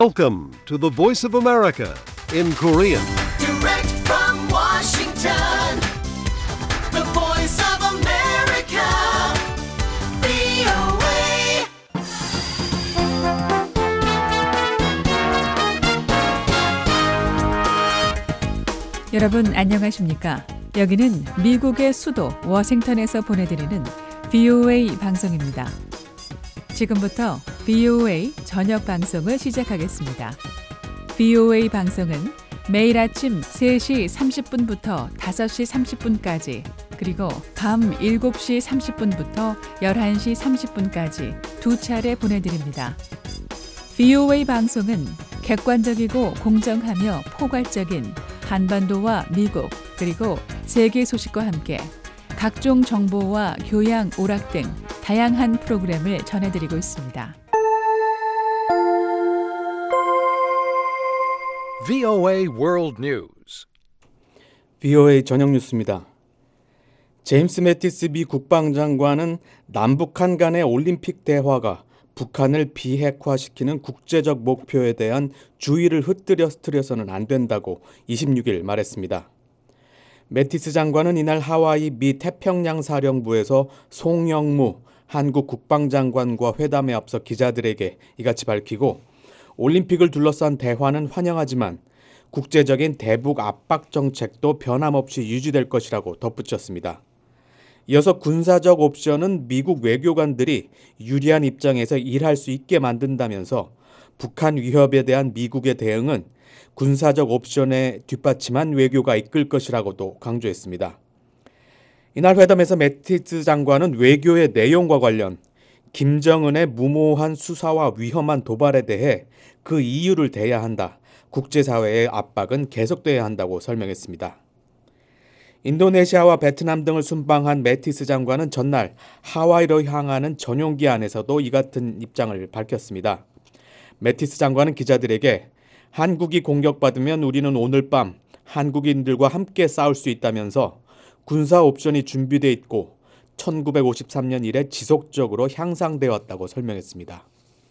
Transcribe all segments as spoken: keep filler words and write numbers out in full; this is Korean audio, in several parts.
Welcome to the Voice of America in Korean. Direct from Washington, the voice of America, 브이오에이. 여러분 안녕하십니까? 여기는 미국의 수도 워싱턴에서 보내드리는 브이오에이 방송입니다. 지금부터 브이오에이 저녁 방송을 시작하겠습니다. 브이오에이 방송은 매일 아침 세 시 삼십 분부터 다섯 시 삼십 분까지 그리고 밤 일곱 시 삼십 분부터 열한 시 삼십 분까지 두 차례 보내드립니다. 브이오에이 방송은 객관적이고 공정하며 포괄적인 한반도와 미국 그리고 세계 소식과 함께 각종 정보와 교양, 오락 등 다양한 프로그램을 전해드리고 있습니다. 브이오에이 World News. 브이오에이 저녁 뉴스입니다. 제임스 매티스 미 국방장관은 남북한 간의 올림픽 대화가 북한을 비핵화시키는 국제적 목표에 대한 주의를 흩뜨려서는 안 된다고 이십육 일 말했습니다. 매티스 장관은 이날 하와이 미 태평양 사령부에서 송영무 한국 국방장관과 회담에 앞서 기자들에게 이같이 밝히고 올림픽을 둘러싼 대화는 환영하지만 국제적인 대북 압박 정책도 변함없이 유지될 것이라고 덧붙였습니다. 이어서 군사적 옵션은 미국 외교관들이 유리한 입장에서 일할 수 있게 만든다면서 북한 위협에 대한 미국의 대응은 군사적 옵션에 뒷받침한 외교가 이끌 것이라고도 강조했습니다. 이날 회담에서 매티스 장관은 외교의 내용과 관련 김정은의 무모한 수사와 위험한 도발에 대해 그 이유를 대야 한다. 국제사회의 압박은 계속돼야 한다고 설명했습니다. 인도네시아와 베트남 등을 순방한 매티스 장관은 전날 하와이로 향하는 전용기 안에서도 이 같은 입장을 밝혔습니다. 매티스 장관은 기자들에게 한국이 공격받으면 우리는 오늘 밤 한국인들과 함께 싸울 수 있다면서 군사 옵션이 준비돼 있고 천구백오십삼 년 이래 지속적으로 향상되어 왔다고 설명했습니다.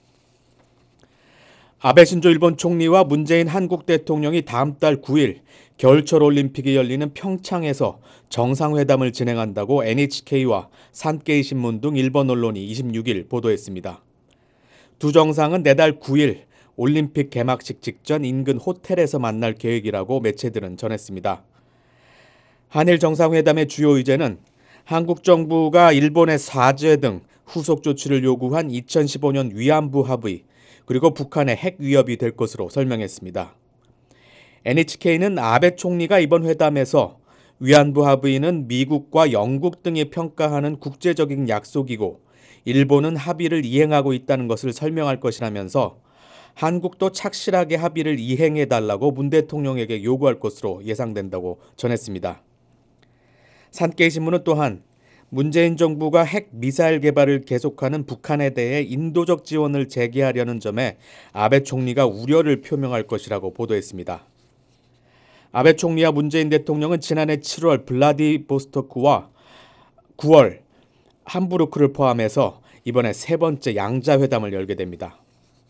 아베 신조 일본 총리와 문재인 한국 대통령이 다음 달 구 일 겨울철 올림픽이 열리는 평창에서 정상회담을 진행한다고 엔에이치케이와 산케이 신문 등 일본 언론이 이십육 일 보도했습니다. 두 정상은 내달 구 일 올림픽 개막식 직전 인근 호텔에서 만날 계획이라고 매체들은 전했습니다. 한일 정상회담의 주요 의제는 한국 정부가 일본의 사죄 등 후속 조치를 요구한 이천십오 년 위안부 합의 그리고 북한의 핵 위협이 될 것으로 설명했습니다. 엔에이치케이는 아베 총리가 이번 회담에서 위안부 합의는 미국과 영국 등이 평가하는 국제적인 약속이고 일본은 합의를 이행하고 있다는 것을 설명할 것이라면서 한국도 착실하게 합의를 이행해달라고 문 대통령에게 요구할 것으로 예상된다고 전했습니다. 산케이 신문은 또한 문재인 정부가 핵 미사일 개발을 계속하는 북한에 대해 인도적 지원을 제기하려는 점에 아베 총리가 우려를 표명할 것이라고 보도했습니다. 아베 총리와 문재인 대통령은 지난해 칠월 블라디보스토크와 구월 함부르크를 포함해서 이번에 세 번째 양자회담을 열게 됩니다.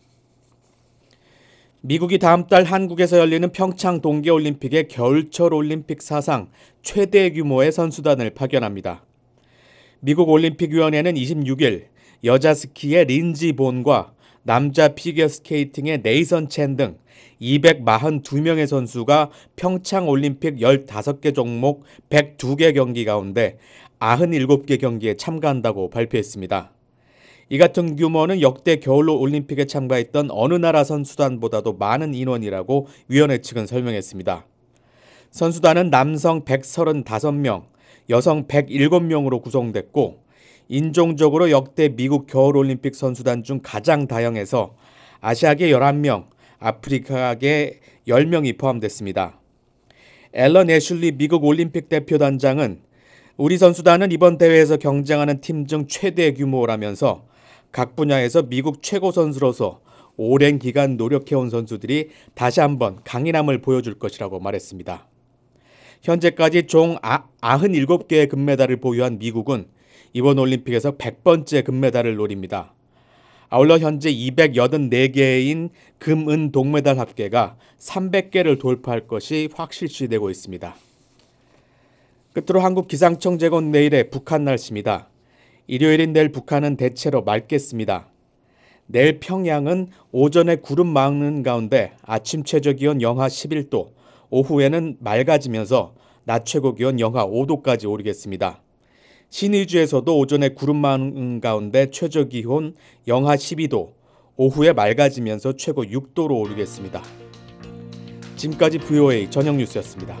미국이 다음 달 한국에서 열리는 평창 동계올림픽의 겨울철 올림픽 사상 최대 규모의 선수단을 파견합니다. 미국 올림픽위원회는 이십육 일 여자 스키의 린지 본과 남자 피겨스케이팅의 네이선 첸 등 이백사십이 명의 선수가 평창 올림픽 십오 개 종목 백이 개 경기 가운데 구십칠 개 경기에 참가한다고 발표했습니다. 이 같은 규모는 역대 겨울 올림픽에 참가했던 어느 나라 선수단보다도 많은 인원이라고 위원회 측은 설명했습니다. 선수단은 남성 백삼십오 명, 여성 백칠 명으로 구성됐고 인종적으로 역대 미국 겨울올림픽 선수단 중 가장 다양해서 아시아계 열한 명, 아프리카계 열 명이 포함됐습니다. 앨런 애슐리 미국 올림픽 대표단장은 우리 선수단은 이번 대회에서 경쟁하는 팀 중 최대 규모라면서 각 분야에서 미국 최고 선수로서 오랜 기간 노력해온 선수들이 다시 한번 강인함을 보여줄 것이라고 말했습니다. 현재까지 총 구십칠 개의 금메달을 보유한 미국은 이번 올림픽에서 백 번째 금메달을 노립니다. 아울러 현재 이백팔십사 개인 금, 은, 동메달 합계가 삼백 개를 돌파할 것이 확실시되고 있습니다. 끝으로 한국 기상청 제공 내일의 북한 날씨입니다. 일요일인 내일 북한은 대체로 맑겠습니다. 내일 평양은 오전에 구름 많은 가운데 아침 최저기온 영하 십일 도, 오후에는 맑아지면서 낮 최고기온 영하 오 도까지 오르겠습니다. 신의주에서도 오전에 구름 많은 가운데 최저기온 영하 십이 도, 오후에 맑아지면서 최고 육 도로 오르겠습니다. 지금까지 브이오에이 저녁 뉴스였습니다.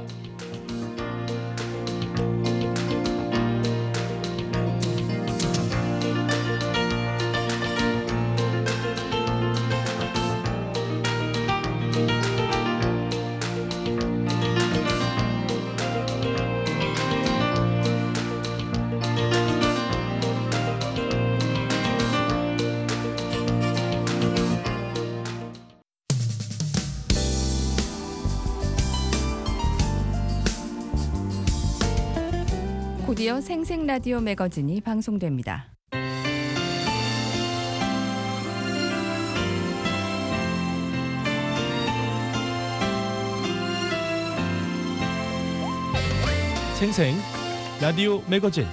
곧이어 생생 라디오 매거진이 방송됩니다. 생생 라디오 매거진.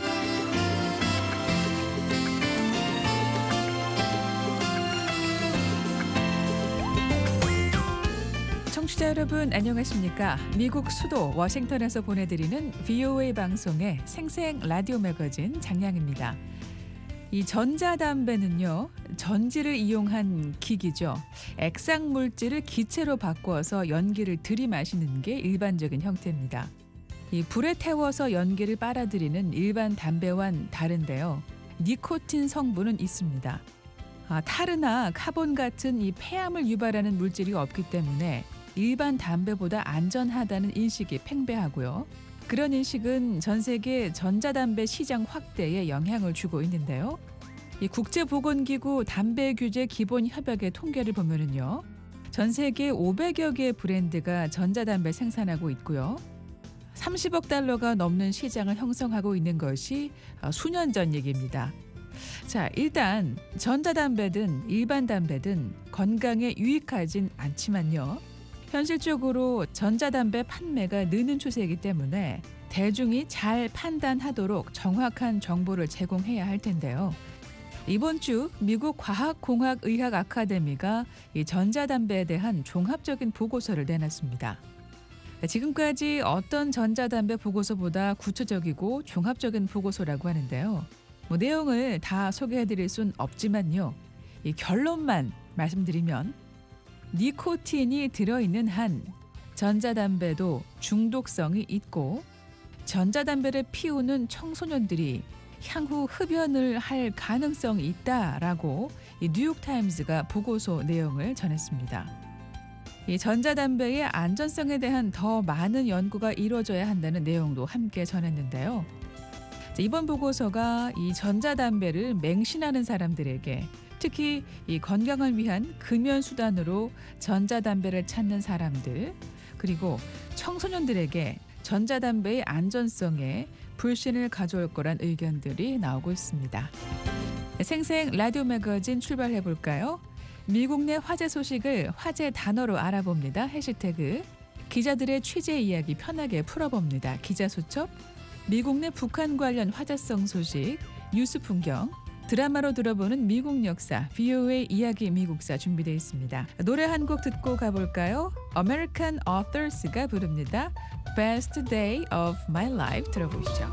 청취자 여러분 안녕하십니까? 미국 수도 워싱턴에서 보내드리는 브이오에이 방송의 생생 라디오 매거진 장량입니다. 이 전자담배는요, 전지를 이용한 기기죠. 액상 물질을 기체로 바꿔서 연기를 들이마시는 게 일반적인 형태입니다. 이 불에 태워서 연기를 빨아들이는 일반 담배와는 다른데요. 니코틴 성분은 있습니다. 아, 타르나 카본 같은 이 폐암을 유발하는 물질이 없기 때문에 일반 담배보다 안전하다는 인식이 팽배하고요. 그런 인식은 전 세계 전자담배 시장 확대에 영향을 주고 있는데요. 이 국제보건기구 담배규제 기본협약의 통계를 보면은요, 전 세계 오백여 개의 브랜드가 전자담배 생산하고 있고요. 삼십억 달러가 넘는 시장을 형성하고 있는 것이 수년 전 얘기입니다. 자, 일단 전자담배든 일반 담배든 건강에 유익하진 않지만요. 현실적으로 전자담배 판매가 느는 추세이기 때문에 대중이 잘 판단하도록 정확한 정보를 제공해야 할 텐데요. 이번 주 미국 과학공학의학 아카데미가 이 전자담배에 대한 종합적인 보고서를 내놨습니다. 지금까지 어떤 전자담배 보고서보다 구체적이고 종합적인 보고서라고 하는데요. 뭐 내용을 다 소개해드릴 순 없지만요. 이 결론만 말씀드리면 니코틴이 들어있는 한 전자담배도 중독성이 있고 전자담배를 피우는 청소년들이 향후 흡연을 할 가능성이 있다라고 이 뉴욕타임즈가 보고서 내용을 전했습니다. 이 전자담배의 안전성에 대한 더 많은 연구가 이루어져야 한다는 내용도 함께 전했는데요. 이번 보고서가 이 전자담배를 맹신하는 사람들에게, 특히 이 건강을 위한 금연 수단으로 전자담배를 찾는 사람들, 그리고 청소년들에게 전자담배의 안전성에 불신을 가져올 거란 의견들이 나오고 있습니다. 생생 라디오 매거진 출발해 볼까요? 미국 내 화제 소식을 화제 단어로 알아봅니다. 해시태그 기자들의 취재 이야기 편하게 풀어봅니다. 기자수첩, 미국 내 북한 관련 화제성 소식, 뉴스 풍경, 드라마로 들어보는 미국 역사, 브이오에이 이야기 미국사 준비되어 있습니다. 노래 한 곡 듣고 가볼까요? American Authors가 부릅니다. Best Day of My Life 들어보시죠.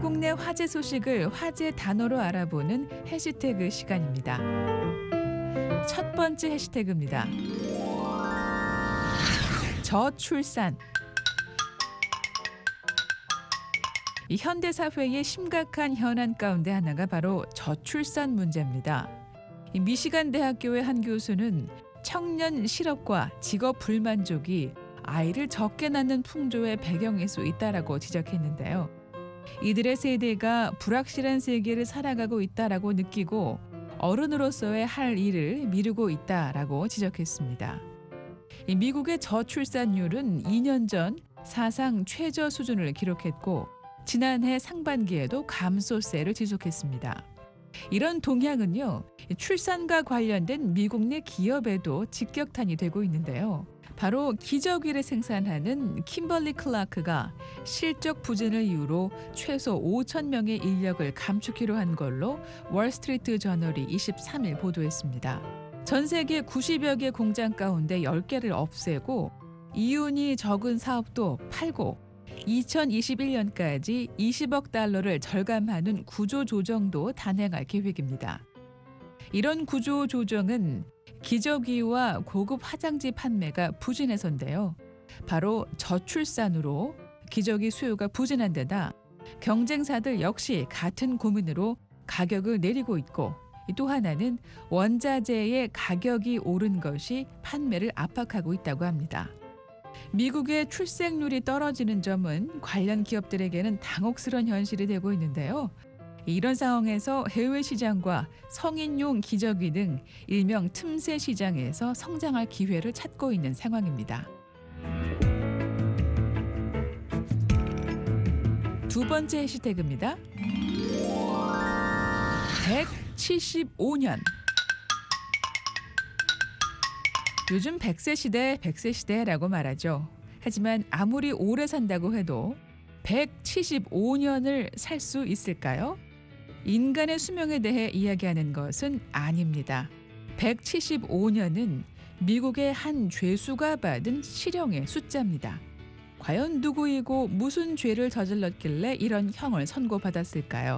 미국 내 화제 소식을 화제 단어로 알아보는 해시태그 시간입니다. 첫 번째 해시태그입니다. 저출산. 이 현대 사회의 심각한 현안 가운데 하나가 바로 저출산 문제입니다. 이 미시간 대학교의 한 교수는 청년 실업과 직업 불만족이 아이를 적게 낳는 풍조의 배경일 수 있다라고 지적했는데요. 이들의 세대가 불확실한 세계를 살아가고 있다라고 느끼고 어른으로서의 할 일을 미루고 있다라고 지적했습니다. 이 미국의 저출산율은 이 년 전 사상 최저 수준을 기록했고 지난해 상반기에도 감소세를 지속했습니다. 이런 동향은요, 출산과 관련된 미국 내 기업에도 직격탄이 되고 있는데요. 바로 기저귀를 생산하는 킴벌리 클라크가 실적 부진을 이유로 최소 오천 명의 인력을 감축키로 한 걸로 월스트리트 저널이 이십삼 일 보도했습니다. 전 세계 구십여 개 공장 가운데 열 개를 없애고 이윤이 적은 사업도 팔고 이천이십일 년까지 이십억 달러를 절감하는 구조조정도 단행할 계획입니다. 이런 구조조정은 기저귀와 고급 화장지 판매가 부진해서인데요. 바로 저출산으로 기저귀 수요가 부진한 데다 경쟁사들 역시 같은 고민으로 가격을 내리고 있고 또 하나는 원자재의 가격이 오른 것이 판매를 압박하고 있다고 합니다. 미국의 출생률이 떨어지는 점은 관련 기업들에게는 당혹스러운 현실이 되고 있는데요. 이런 상황에서 해외 시장과 성인용 기저귀 등 일명 틈새 시장에서 성장할 기회를 찾고 있는 상황입니다. 두 번째 해시태그입니다. 백칠십오 년. 요즘 백 세 시대, 백 세 시대라고 말하죠. 하지만 아무리 오래 산다고 해도 백칠십오 년을 살 수 있을까요? 인간의 수명에 대해 이야기하는 것은 아닙니다. 백칠십오 년은 미국의 한 죄수가 받은 실형의 숫자입니다. 과연 누구이고 무슨 죄를 저질렀길래 이런 형을 선고받았을까요?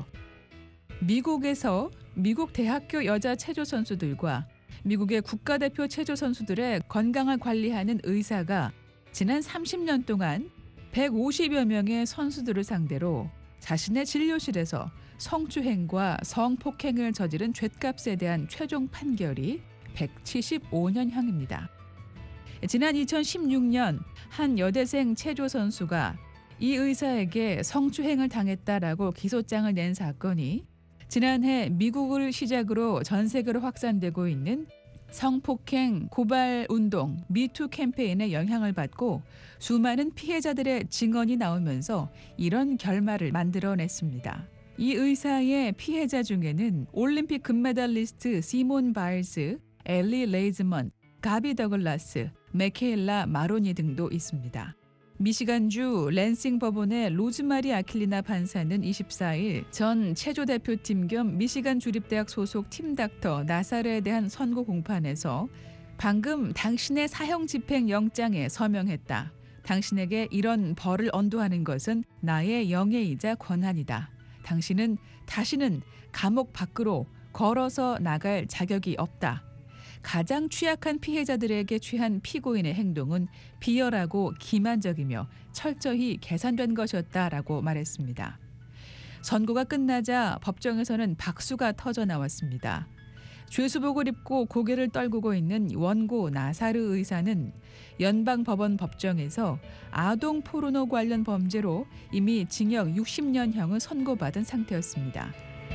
미국에서 미국 대학교 여자 체조 선수들과 미국의 국가대표 체조 선수들의 건강을 관리하는 의사가 지난 삼십 년 동안 백오십여 명의 선수들을 상대로 자신의 진료실에서 성추행과 성폭행을 저지른 죗값에 대한 최종 판결이 백칠십오 년형입니다. 지난 이천십육 년 한 여대생 체조 선수가 이 의사에게 성추행을 당했다라고 기소장을 낸 사건이 지난해 미국을 시작으로 전 세계로 확산되고 있는 성폭행 고발 운동 미투 캠페인의 영향을 받고 수많은 피해자들의 증언이 나오면서 이런 결말을 만들어냈습니다. 이 의사의 피해자 중에는 올림픽 금메달리스트 시몬 바일스, 엘리 레이즈먼, 가비 더글라스, 메케일라 마로니 등도 있습니다. 미시간주 랜싱 법원의 로즈마리 아킬리나 판사는 이십사 일 전 체조 대표팀 겸 미시간 주립대학 소속 팀닥터 나사르에 대한 선고 공판에서 방금 당신의 사형 집행 영장에 서명했다. 당신에게 이런 벌을 언도하는 것은 나의 영예이자 권한이다. 당신은 다시는 감옥 밖으로 걸어서 나갈 자격이 없다. 가장 취약한 피해자들에게 취한 피고인의 행동은 비열하고 기만적이며 철저히 계산된 것이었다라고 말했습니다. 선고가 끝나자 법정에서는 박수가 터져 나왔습니다. 죄수복을 입고 고개를 떨구고 있는 원고 나사르 의사는 연방법원 법정에서 아동 포르노 관련 범죄로 이미 징역 육십 년형을 선고받은 상태였습니다.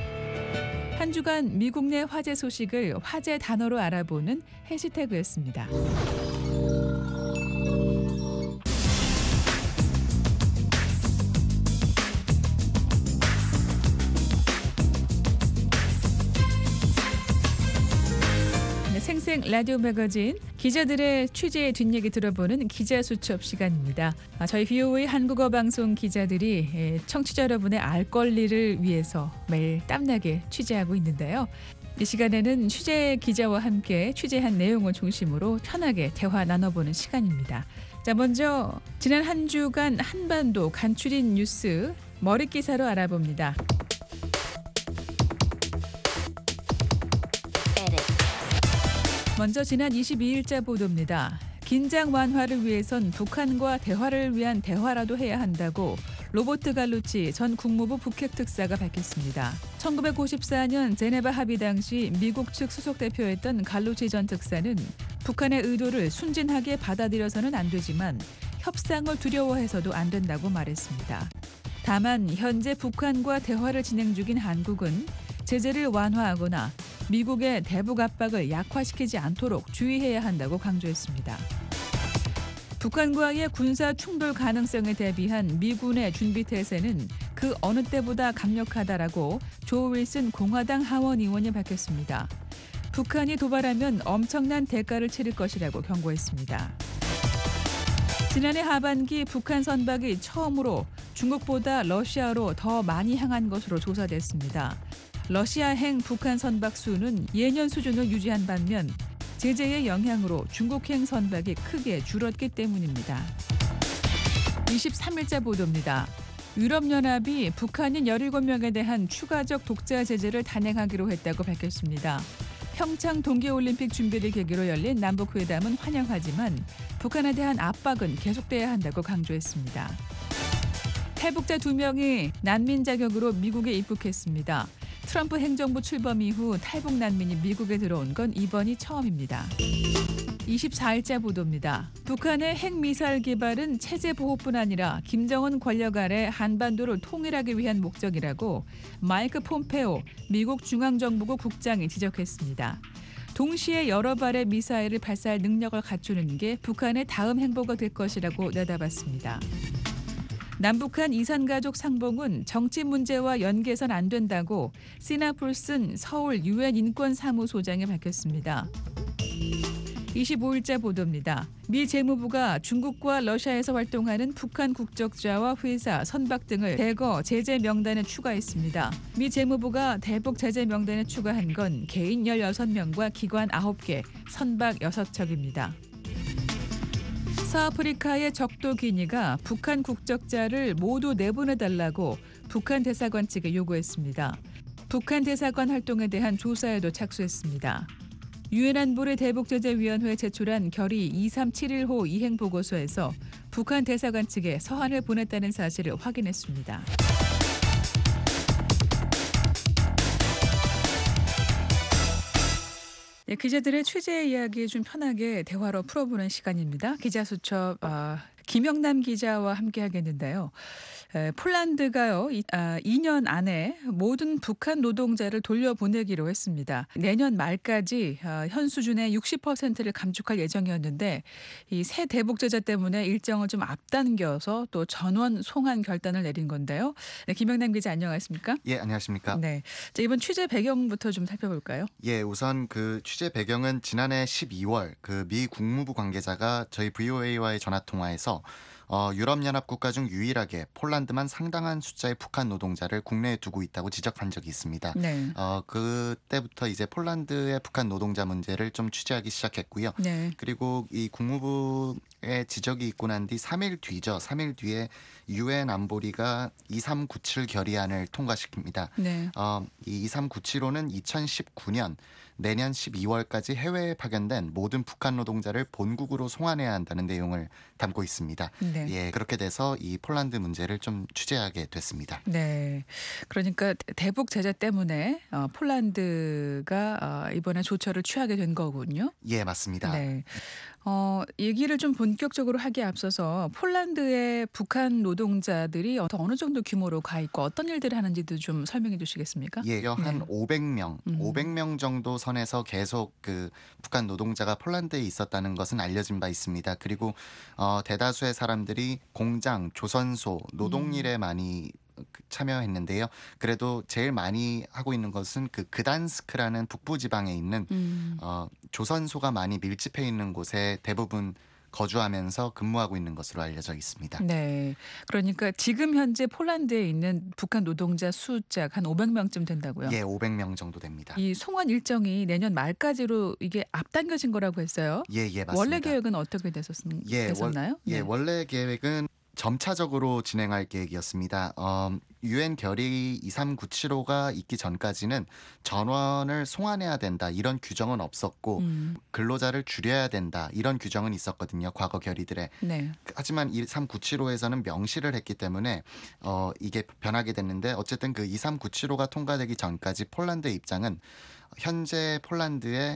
한 주간 미국 내 화제 소식을 화제 단어로 알아보는 해시태그였습니다. 생생 라디오 매거진 기자들의 취재의 뒷얘기 들어보는 기자수첩 시간입니다. 저희 비오에이 한국어 방송 기자들이 청취자 여러분의 알 권리를 위해서 매일 땀나게 취재하고 있는데요. 이 시간에는 취재 기자와 함께 취재한 내용을 중심으로 편하게 대화 나눠보는 시간입니다. 자, 먼저 지난 한 주간 한반도 간추린 뉴스 머릿기사로 알아봅니다. 먼저 지난 이십이일자 보도입니다. 긴장 완화를 위해선 북한과 대화를 위한 대화라도 해야 한다고 로버트 갈루치 전 국무부 북핵 특사가 밝혔습니다. 천구백오십사년 제네바 합의 당시 미국 측 수석 대표였던 갈루치 전 특사는 북한의 의도를 순진하게 받아들여서는 안 되지만 협상을 두려워해서도 안 된다고 말했습니다. 다만 현재 북한과 대화를 진행 중인 한국은 제재를 완화하거나 미국의 대북 압박을 약화시키지 않도록 주의해야 한다고 강조했습니다. 북한과의 군사 충돌 가능성에 대비한 미군의 준비 태세는 그 어느 때보다 강력하다라고 조 윌슨 공화당 하원 의원이 밝혔습니다. 북한이 도발하면 엄청난 대가를 치를 것이라고 경고했습니다. 지난해 하반기 북한 선박이 처음으로 중국보다 러시아로 더 많이 향한 것으로 조사됐습니다. 러시아행 북한 선박 수는 예년 수준을 유지한 반면 제재의 영향으로 중국행 선박이 크게 줄었기 때문입니다. 이십삼일자 보도입니다. 유럽연합이 북한인 열일곱 명에 대한 추가적 독자 제재를 단행하기로 했다고 밝혔습니다. 평창 동계올림픽 준비를 계기로 열린 남북회담은 환영하지만 북한에 대한 압박은 계속돼야 한다고 강조했습니다. 탈북자 두 명이 난민 자격으로 미국에 입국했습니다. 트럼프 행정부 출범 이후 탈북 난민이 미국에 들어온 건 이번이 처음입니다. 이십사일자 보도입니다. 북한의 핵미사일 개발은 체제 보호뿐 아니라 김정은 권력 아래 한반도를 통일하기 위한 목적이라고 마이크 폼페오 미국 중앙정보국 국장이 지적했습니다. 동시에 여러 발의 미사일을 발사할 능력을 갖추는 게 북한의 다음 행보가 될 것이라고 내다봤습니다. 남북한 이산가족 상봉은 정치 문제와 연계선 안 된다고 시나 풀슨 서울 유엔 인권사무소장이 밝혔습니다. 이십오일자 보도입니다. 미 재무부가 중국과 러시아에서 활동하는 북한 국적자와 회사, 선박 등을 대거 제재 명단에 추가했습니다. 미 재무부가 대북 제재 명단에 추가한 건 개인 열여섯 명과 기관 아홉 개, 선박 여섯 척입니다. 서아프리카의 적도 기니가 북한 국적자를 모두 내보내달라고 북한 대사관 측에 요구했습니다. 북한 대사관 활동에 대한 조사에도 착수했습니다. 유엔 안보리 대북제재위원회에 제출한 결의 이삼칠일호 이행 보고서에서 북한 대사관 측에 서한을 보냈다는 사실을 확인했습니다. 네, 기자들의 취재 이야기 좀 편하게 대화로 풀어보는 시간입니다. 기자수첩 어, 김영남 기자와 함께하겠는데요. 에, 폴란드가요 이, 아, 이 년 안에 모든 북한 노동자를 돌려보내기로 했습니다. 내년 말까지 어, 현 수준의 육십 퍼센트를 감축할 예정이었는데 이 새 대북 제재 때문에 일정을 좀 앞당겨서 또 전원 송환 결단을 내린 건데요. 네, 김영남 기자 안녕하십니까? 예, 안녕하십니까? 네, 자, 이번 취재 배경부터 좀 살펴볼까요? 예, 우선 그 취재 배경은 지난해 십이월 그 미 국무부 관계자가 저희 브이오에이와의 전화 통화에서 어, 유럽연합 국가 중 유일하게 폴란드만 상당한 숫자의 북한 노동자를 국내에 두고 있다고 지적한 적이 있습니다. 네. 어, 그때부터 이제 폴란드의 북한 노동자 문제를 좀 취재하기 시작했고요. 네. 그리고 이 국무부의 지적이 있고 난 뒤 삼 일 뒤죠. 삼 일 뒤에 유엔 안보리가 이삼구칠 결의안을 통과시킵니다. 네. 어, 이 이삼구칠호는 이천십구 년 내년 십이월까지 해외에 파견된 모든 북한 노동자를 본국으로 송환해야 한다는 내용을 담고 있습니다. 네. 예, 그렇게 돼서 이 폴란드 문제를 좀 취재하게 됐습니다. 네, 그러니까 대북 제재 때문에 어, 폴란드가 어, 이번에 조처를 취하게 된 거군요. 예, 맞습니다. 네, 어, 얘기를 좀 본격적으로 하기에 앞서서 폴란드의 북한 노동자들이 어- 어느 정도 규모로 가 있고 어떤 일들을 하는지도 좀 설명해 주시겠습니까? 예, 한 네. 오백 명, 음. 오백 명 정도 선에서 계속 그 북한 노동자가 폴란드에 있었다는 것은 알려진 바 있습니다. 그리고 어, 대다수의 사람들이 공장, 조선소, 노동일에 많이 참여했는데요. 그래도 제일 많이 하고 있는 것은 그 그단스크라는 북부 지방에 있는 음. 어, 조선소가 많이 밀집해 있는 곳에 대부분 거주하면서 근무하고 있는 것으로 알려져 있습니다. 네, 그러니까 지금 현재 폴란드에 있는 북한 노동자 숫자가 한 오백 명쯤 된다고요? 예, 오백 명 정도 됩니다. 이 송환 일정이 내년 말까지로 이게 앞당겨진 거라고 했어요. 예, 예, 맞습니다. 원래 계획은 어떻게 됐었, 예, 됐었나요? 예, 네. 원래 계획은 점차적으로 진행할 계획이었습니다. 어, 유엔 결의 이삼구칠오가 있기 전까지는 전원을 송환해야 된다 이런 규정은 없었고 음. 근로자를 줄여야 된다 이런 규정은 있었거든요. 과거 결의들에. 네. 하지만 이삼구칠오에서는 명시를 했기 때문에 어, 이게 변하게 됐는데 어쨌든 그 이삼구칠오가 통과되기 전까지 폴란드의 입장은 현재 폴란드에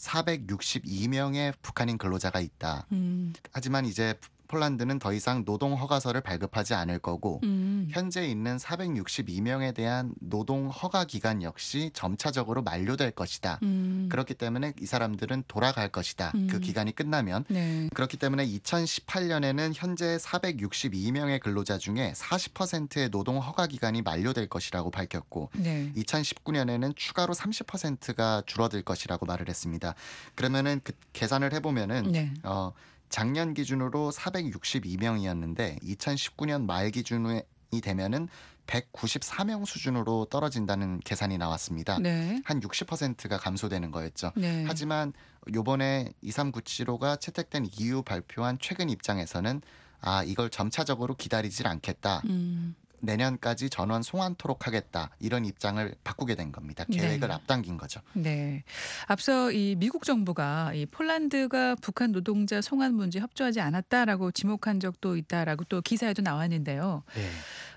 사백육십이 명의 북한인 근로자가 있다. 음. 하지만 이제 폴란드는 더 이상 노동 허가서를 발급하지 않을 거고 음. 현재 있는 사백육십이 명에 대한 노동 허가 기간 역시 점차적으로 만료될 것이다. 음. 그렇기 때문에 이 사람들은 돌아갈 것이다. 음. 그 기간이 끝나면. 네. 그렇기 때문에 이천십팔 년에는 현재 사백육십이 명의 근로자 중에 사십 퍼센트의 노동 허가 기간이 만료될 것이라고 밝혔고 네. 이천십구 년에는 추가로 삼십 퍼센트가 줄어들 것이라고 말을 했습니다. 그러면은 그 계산을 해보면은 네. 어, 작년 기준으로 사백육십이 명이었는데 이천십구 년 말 기준이 되면은 백구십사 명 수준으로 떨어진다는 계산이 나왔습니다. 네. 한 육십 퍼센트가 감소되는 거였죠. 네. 하지만 요번에 이삼구칠오가 채택된 이후 발표한 최근 입장에서는 아 이걸 점차적으로 기다리질 않겠다. 음. 내년까지 전원 송환토록 하겠다. 이런 입장을 바꾸게 된 겁니다. 계획을 네. 앞당긴 거죠. 네. 앞서 이 미국 정부가 이 폴란드가 북한 노동자 송환 문제 협조하지 않았다라고 지목한 적도 있다라고 또 기사에도 나왔는데요. 네.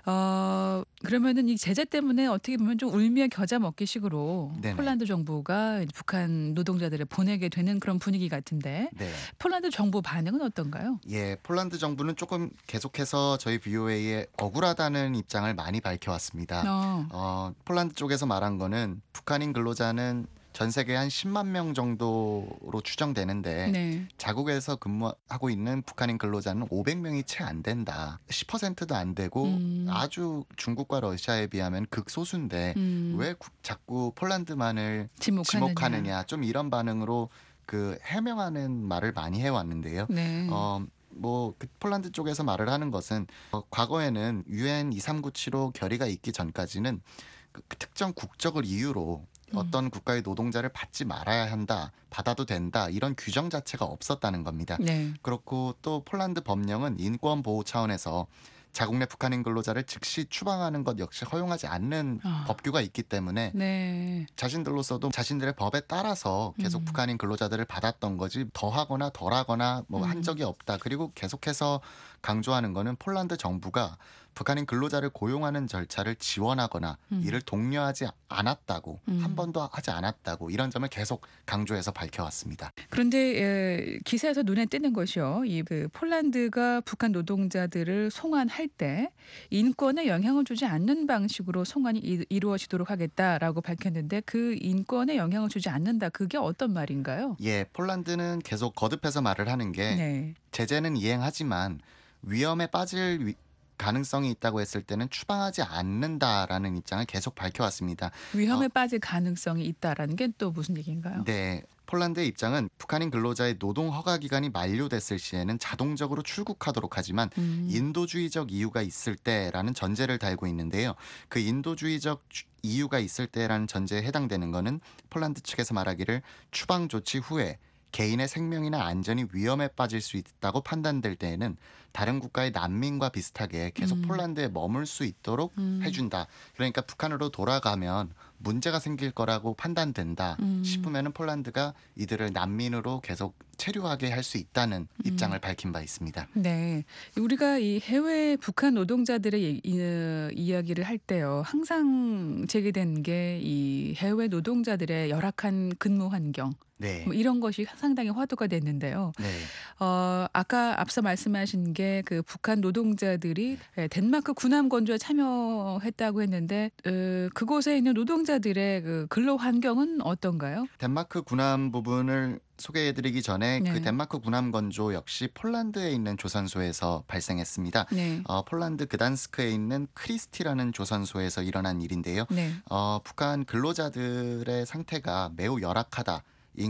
어, 그러면은 이 제재 때문에 어떻게 보면 좀 울며 겨자 먹기식으로 네네. 폴란드 정부가 이제 북한 노동자들을 보내게 되는 그런 분위기 같은데 네. 폴란드 정부 반응은 어떤가요? 예, 폴란드 정부는 조금 계속해서 저희 비오에이에 억울하다는 입장을 많이 밝혀왔습니다. 어. 어, 폴란드 쪽에서 말한 거는 북한인 근로자는 전 세계 한 십만 명 정도로 추정되는데 네. 자국에서 근무하고 있는 북한인 근로자는 오백 명이 채 안 된다. 십 퍼센트도 안 되고 음. 아주 중국과 러시아에 비하면 극소수인데 음. 왜 구- 자꾸 폴란드만을 지목하느냐. 지목하느냐. 좀 이런 반응으로 그 해명하는 말을 많이 해왔는데요. 네. 어, 뭐 그 폴란드 쪽에서 말을 하는 것은 어, 과거에는 유엔 이삼구칠오 결의가 있기 전까지는 그, 그 특정 국적을 이유로 음. 어떤 국가의 노동자를 받지 말아야 한다, 받아도 된다 이런 규정 자체가 없었다는 겁니다. 네. 그렇고 또 폴란드 법령은 인권 보호 차원에서 자국 내 북한인 근로자를 즉시 추방하는 것 역시 허용하지 않는 아. 법규가 있기 때문에 네. 자신들로서도 자신들의 법에 따라서 계속 음. 북한인 근로자들을 받았던 거지 더하거나 덜하거나 뭐 한 음. 적이 없다. 그리고 계속해서 강조하는 거는 폴란드 정부가 북한인 근로자를 고용하는 절차를 지원하거나 음. 이를 독려하지 않았다고 음. 한 번도 하지 않았다고 이런 점을 계속 강조해서 밝혀왔습니다. 그런데 에, 기사에서 눈에 띄는 것이요. 이 그 폴란드가 북한 노동자들을 송환할 때 인권에 영향을 주지 않는 방식으로 송환이 이, 이루어지도록 하겠다라고 밝혔는데 그 인권에 영향을 주지 않는다. 그게 어떤 말인가요? 예, 폴란드는 계속 거듭해서 말을 하는 게 네. 제재는 이행하지만 위험에 빠질 위- 가능성이 있다고 했을 때는 추방하지 않는다라는 입장을 계속 밝혀왔습니다. 위험에 빠질 가능성이 있다라는 게 또 무슨 얘기인가요? 네. 폴란드의 입장은 북한인 근로자의 노동 허가 기간이 만료됐을 시에는 자동적으로 출국하도록 하지만 음. 인도주의적 이유가 있을 때라는 전제를 달고 있는데요. 그 인도주의적 주- 이유가 있을 때라는 전제에 해당되는 거는 폴란드 측에서 말하기를 추방 조치 후에 개인의 생명이나 안전이 위험에 빠질 수 있다고 판단될 때에는 다른 국가의 난민과 비슷하게 계속 음. 폴란드에 머물 수 있도록 음. 해준다. 그러니까 북한으로 돌아가면 문제가 생길 거라고 판단된다 음. 싶으면은 폴란드가 이들을 난민으로 계속 체류하게 할 수 있다는 음. 입장을 밝힌 바 있습니다. 네, 우리가 이 해외 북한 노동자들의 이, 이, 이야기를 할 때요, 항상 제기된 게 이 해외 노동자들의 열악한 근무 환경, 네. 뭐 이런 것이 상당히 화두가 됐는데요. 네. 어, 아까 앞서 말씀하신 게 그 북한 노동자들이 예, 덴마크 군함 건조에 참여했다고 했는데 어, 그곳에 있는 노동자들의 그 근로 환경은 어떤가요? 덴마크 군함 부분을 소개해드리기 전에 네. 그 덴마크 군함 건조 역시 폴란드에 있는 조선소에서 발생했습니다. 네, 어, 폴란드 그단스크에 있는 크리스티라는 조선소에서 일어난 일인데요. 네, 어, 북한 근로자들의 상태가 매우 열악하다.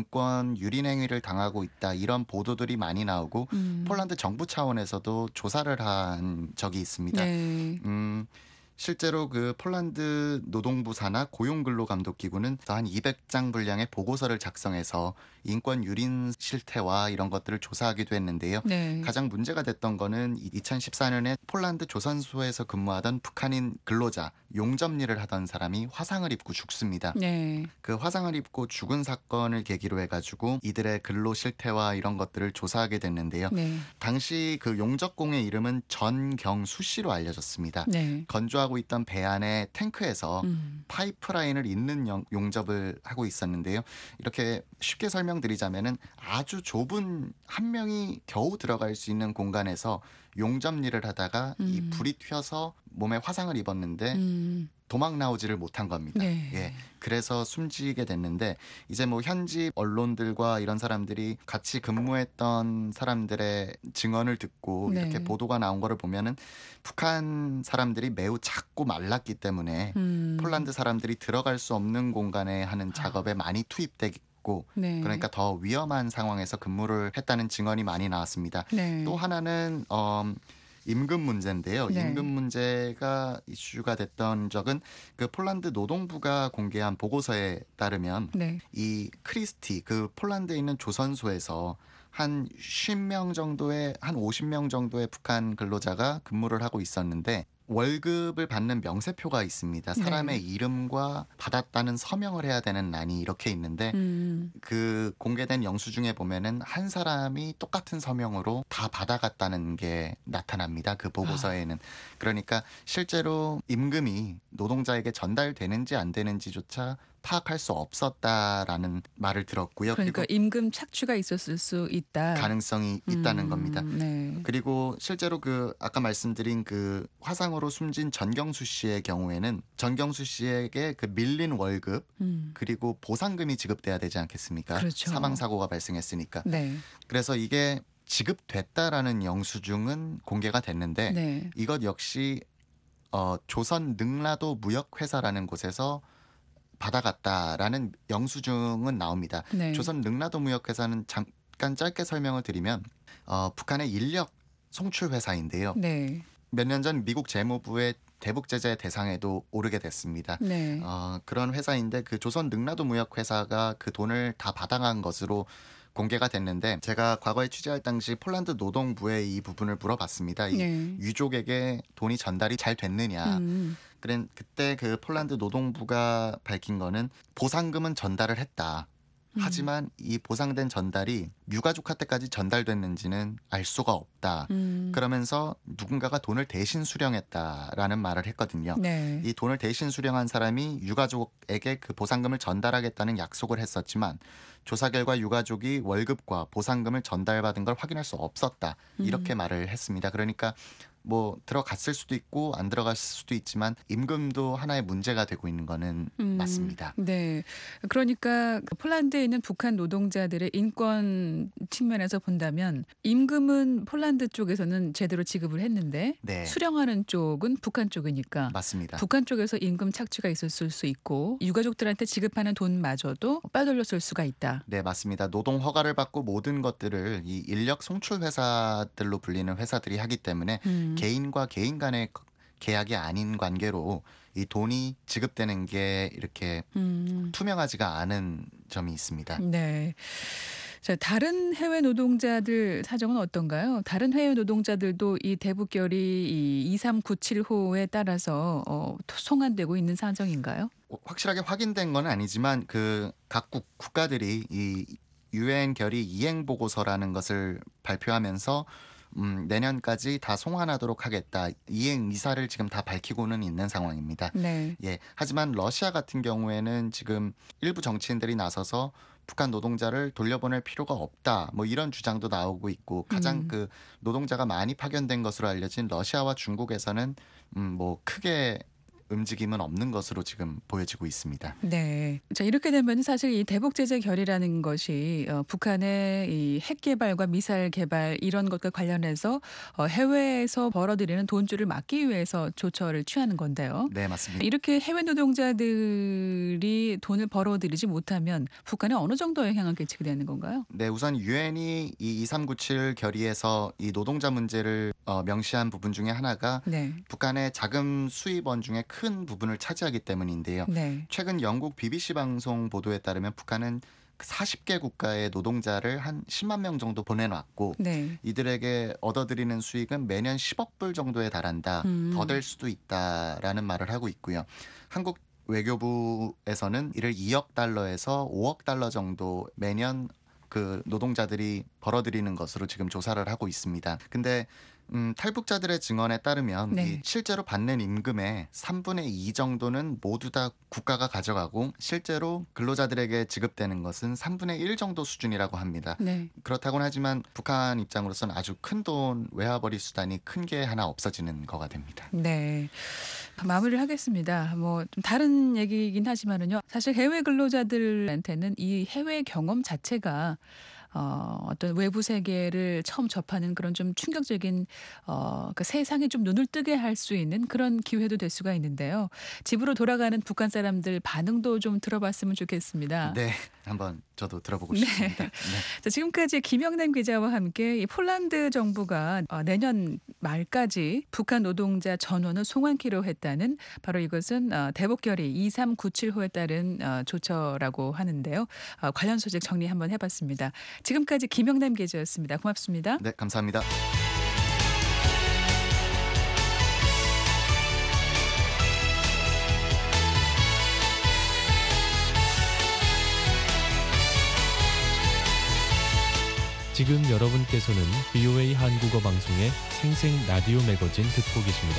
인권 유린 행위를 당하고 있다. 이런 보도들이 많이 나오고 음. 폴란드 정부 차원에서도 조사를 한 적이 있습니다. 네, 음, 실제로 그 폴란드 노동부 산하 고용근로감독기구는 한 이백 장 분량의 보고서를 작성해서 인권 유린 실태와 이런 것들을 조사하기도 했는데요. 네. 가장 문제가 됐던 거는 이천십사 년에 폴란드 조선소에서 근무하던 북한인 근로자 용접일을 하던 사람이 화상을 입고 죽습니다. 네. 그 화상을 입고 죽은 사건을 계기로 해가지고 이들의 근로 실태와 이런 것들을 조사하게 됐는데요. 네. 당시 그 용접공의 이름은 전경수 씨로 알려졌습니다. 네. 건조하고 있던 배 안에 탱크에서 음. 파이프라인을 잇는 용- 용접을 하고 있었는데요. 이렇게 쉽게 설명드리자면은 아주 좁은 한 명이 겨우 들어갈 수 있는 공간에서 용접 일을 하다가 이 음. 불이 튀어서 몸에 화상을 입었는데 음. 도망 나오지를 못한 겁니다. 네. 예. 그래서 숨지게 됐는데 이제 뭐 현지 언론들과 이런 사람들이 같이 근무했던 사람들의 증언을 듣고 네. 이렇게 보도가 나온 거를 보면은 북한 사람들이 매우 작고 말랐기 때문에 음. 폴란드 사람들이 들어갈 수 없는 공간에 하는 작업에 많이 투입되고 네. 그러니까 더 위험한 상황에서 근무를 했다는 증언이 많이 나왔습니다. 네. 또 하나는 어, 임금 문제인데요. 네. 임금 문제가 이슈가 됐던 적은 그 폴란드 노동부가 공개한 보고서에 따르면 네. 이 크리스티 그 폴란드에 있는 조선소에서 한 쉰 명 정도의 한 오십 명 정도의 북한 근로자가 근무를 하고 있었는데 월급을 받는 명세표가 있습니다. 사람의 네. 이름과 받았다는 서명을 해야 되는 란이 이렇게 있는데 음. 그 공개된 영수증에 보면은 한 사람이 똑같은 서명으로 다 받아갔다는 게 나타납니다. 그 보고서에는. 그러니까 실제로 임금이 노동자에게 전달되는지 안 되는지조차 파악할 수 없었다라는 말을 들었고요. 그러니까 그리고 임금 착취가 있었을 수 있다. 가능성이 있다는 음, 겁니다. 네. 그리고 실제로 그 아까 말씀드린 그 화상으로 숨진 전경수 씨의 경우에는 전경수 씨에게 그 밀린 월급 음. 그리고 보상금이 지급돼야 되지 않겠습니까? 그렇죠. 사망 사고가 발생했으니까. 네. 그래서 이게 지급됐다라는 영수증은 공개가 됐는데 네. 이것 역시 어, 조선 능라도 무역회사라는 곳에서 받아갔다라는 영수증은 나옵니다. 네. 조선 능라도 무역회사는 잠깐 짧게 설명을 드리면 어, 북한의 인력 송출 회사인데요. 네. 몇 년 전 미국 재무부의 대북 제재 대상에도 오르게 됐습니다. 네. 어, 그런 회사인데 그 조선 능라도 무역회사가 그 돈을 다 받아간 것으로 공개가 됐는데 제가 과거에 취재할 당시 폴란드 노동부에 이 부분을 물어봤습니다. 이 네. 유족에게 돈이 전달이 잘 됐느냐. 음. 그래 그때 그 폴란드 노동부가 밝힌 거는 보상금은 전달을 했다. 음. 하지만 이 보상된 전달이 유가족한테까지 전달됐는지는 알 수가 없다. 음. 그러면서 누군가가 돈을 대신 수령했다라는 말을 했거든요. 네. 이 돈을 대신 수령한 사람이 유가족에게 그 보상금을 전달하겠다는 약속을 했었지만 조사 결과 유가족이 월급과 보상금을 전달받은 걸 확인할 수 없었다. 이렇게 음. 말을 했습니다. 그러니까 뭐 들어갔을 수도 있고 안 들어갔을 수도 있지만 임금도 하나의 문제가 되고 있는 거는 음, 맞습니다. 네. 그러니까 그 폴란드에 있는 북한 노동자들의 인권 측면에서 본다면 임금은 폴란드 쪽에서는 제대로 지급을 했는데 네. 수령하는 쪽은 북한 쪽이니까 맞습니다. 북한 쪽에서 임금 착취가 있었을 수 있고 유가족들한테 지급하는 돈마저도 빼돌렸을 수가 있다. 네, 맞습니다. 노동 허가를 받고 모든 것들을 이 인력 송출 회사들로 불리는 회사들이 하기 때문에 음. 개인과 개인 간의 계약이 아닌 관계로 이 돈이 지급되는 게 이렇게 음. 투명하지가 않은 점이 있습니다. 네. 자, 다른 해외 노동자들 사정은 어떤가요? 다른 해외 노동자들도 이 대북결의 이 이삼구칠 호에 따라서 어, 송환되고 있는 사정인가요? 확실하게 확인된 건 아니지만 그 각국 국가들이 이 유엔 결의 이행 보고서라는 것을 발표하면서 음, 내년까지 다 송환하도록 하겠다. 이행 의사를 지금 다 밝히고는 있는 상황입니다. 네. 예. 하지만 러시아 같은 경우에는 지금 일부 정치인들이 나서서 북한 노동자를 돌려보낼 필요가 없다. 뭐 이런 주장도 나오고 있고 가장 음. 그 노동자가 많이 파견된 것으로 알려진 러시아와 중국에서는 음, 뭐 크게 움직임은 없는 것으로 지금 보여지고 있습니다. 네. 자, 이렇게 되면 사실 이 대북 제재 결의라는 것이 어, 북한의 이 핵 개발과 미사일 개발 이런 것과 관련해서 어, 해외에서 벌어들이는 돈줄을 막기 위해서 조처를 취하는 건데요. 네, 맞습니다. 이렇게 해외 노동자들이 돈을 벌어들이지 못하면 북한에 어느 정도 영향을 끼치게 되는 건가요? 네, 우선 유엔이 이 이삼구칠 결의에서 이 노동자 문제를 어, 명시한 부분 중에 하나가 네. 북한의 자금 수입원 중에 큰 부분을 차지하기 때문인데요. 네. 최근 영국 비비씨 방송 보도에 따르면 북한은 사십 개 국가의 노동자를 한 십만 명 정도 보내놨고 네. 이들에게 얻어들이는 수익은 매년 십억 불 정도에 달한다. 음. 더 될 수도 있다라는 말을 하고 있고요. 한국 외교부에서는 이를 이억 달러에서 오억 달러 정도 매년 그 노동자들이 벌어들이는 것으로 지금 조사를 하고 있습니다. 근데 음, 탈북자들의 증언에 따르면 네. 이 실제로 받는 임금의 삼분의 이 정도는 모두 다 국가가 가져가고 실제로 근로자들에게 지급되는 것은 삼분의 일 정도 수준이라고 합니다. 네. 그렇다고는 하지만 북한 입장으로서는 아주 큰 돈 외화벌이 수단이 큰 게 하나 없어지는 거가 됩니다. 네. 마무리를 하겠습니다. 뭐 좀 다른 얘기이긴 하지만은요. 사실 해외 근로자들한테는 이 해외 경험 자체가 어, 어떤 외부 세계를 처음 접하는 그런 좀 충격적인 어, 그 세상에 좀 눈을 뜨게 할 수 있는 그런 기회도 될 수가 있는데요. 집으로 돌아가는 북한 사람들 반응도 좀 들어봤으면 좋겠습니다. 네, 한번 저도 들어보고 네. 싶습니다. 네. 자, 지금까지 김영남 기자와 함께 이 폴란드 정부가 어, 내년 말까지 북한 노동자 전원을 송환키로 했다는 바로 이것은 어, 대북결의 이삼구칠 호에 따른 어, 조처라고 하는데요. 어, 관련 소식 정리 한번 해봤습니다. 지금까지 김영남 기자였습니다. 고맙습니다. 네, 감사합니다. 지금 여러분께서는 브이오에이 한국어 방송의 생생 라디오 매거진 듣고 계십니다.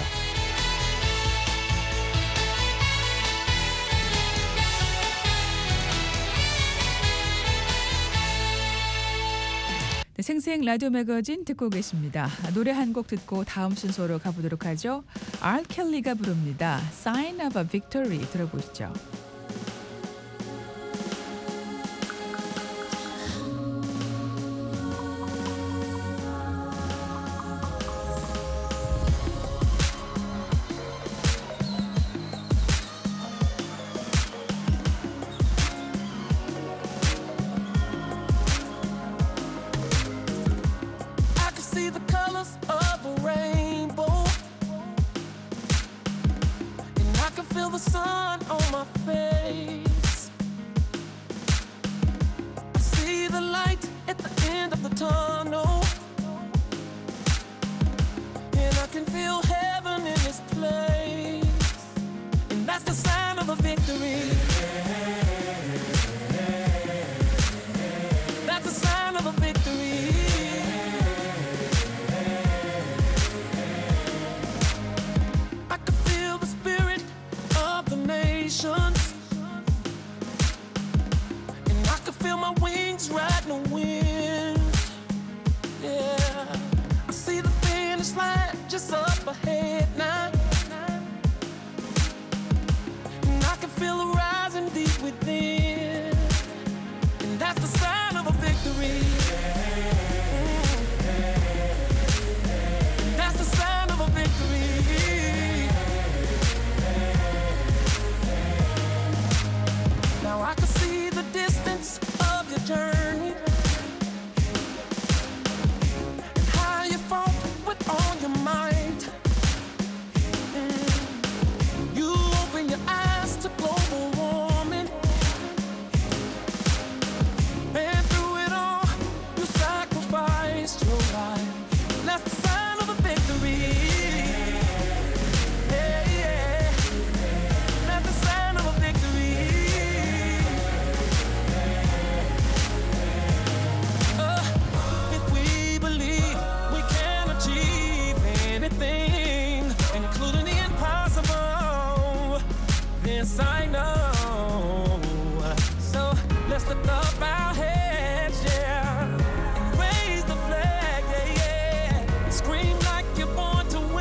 네, 생생 라디오 매거진 듣고 계십니다. 노래 한 곡 듣고 다음 순서로 가보도록 하죠. 알 켈리가 부릅니다. Sign of a Victory 들어보시죠. I can see the colors of the rainbow, and I can feel the sun on my face. I see the light at the end of the tunnel, and I can feel heaven in this place, and that's the sign of a victory. That's a sign of a victory. I can feel the spirit of the nations, and I can feel my wings riding the wind. Yeah, I see the finish line just up ahead now, and I can feel it rising deep within, and that's the sign of a victory. Mm. That's the sign of a victory. Now I can see the distance of your journey, and how you fought with all your might. Mm. You open your eyes to global warming, and through it all, you sacrificed your life. That's the sign of a victory. Yeah, yeah. That's the sign of a victory. Uh, if we believe we can achieve anything, including the impossible, yes, I know. So let's lift up our heads, yeah, and raise the flag, yeah, yeah. Scream like you're born to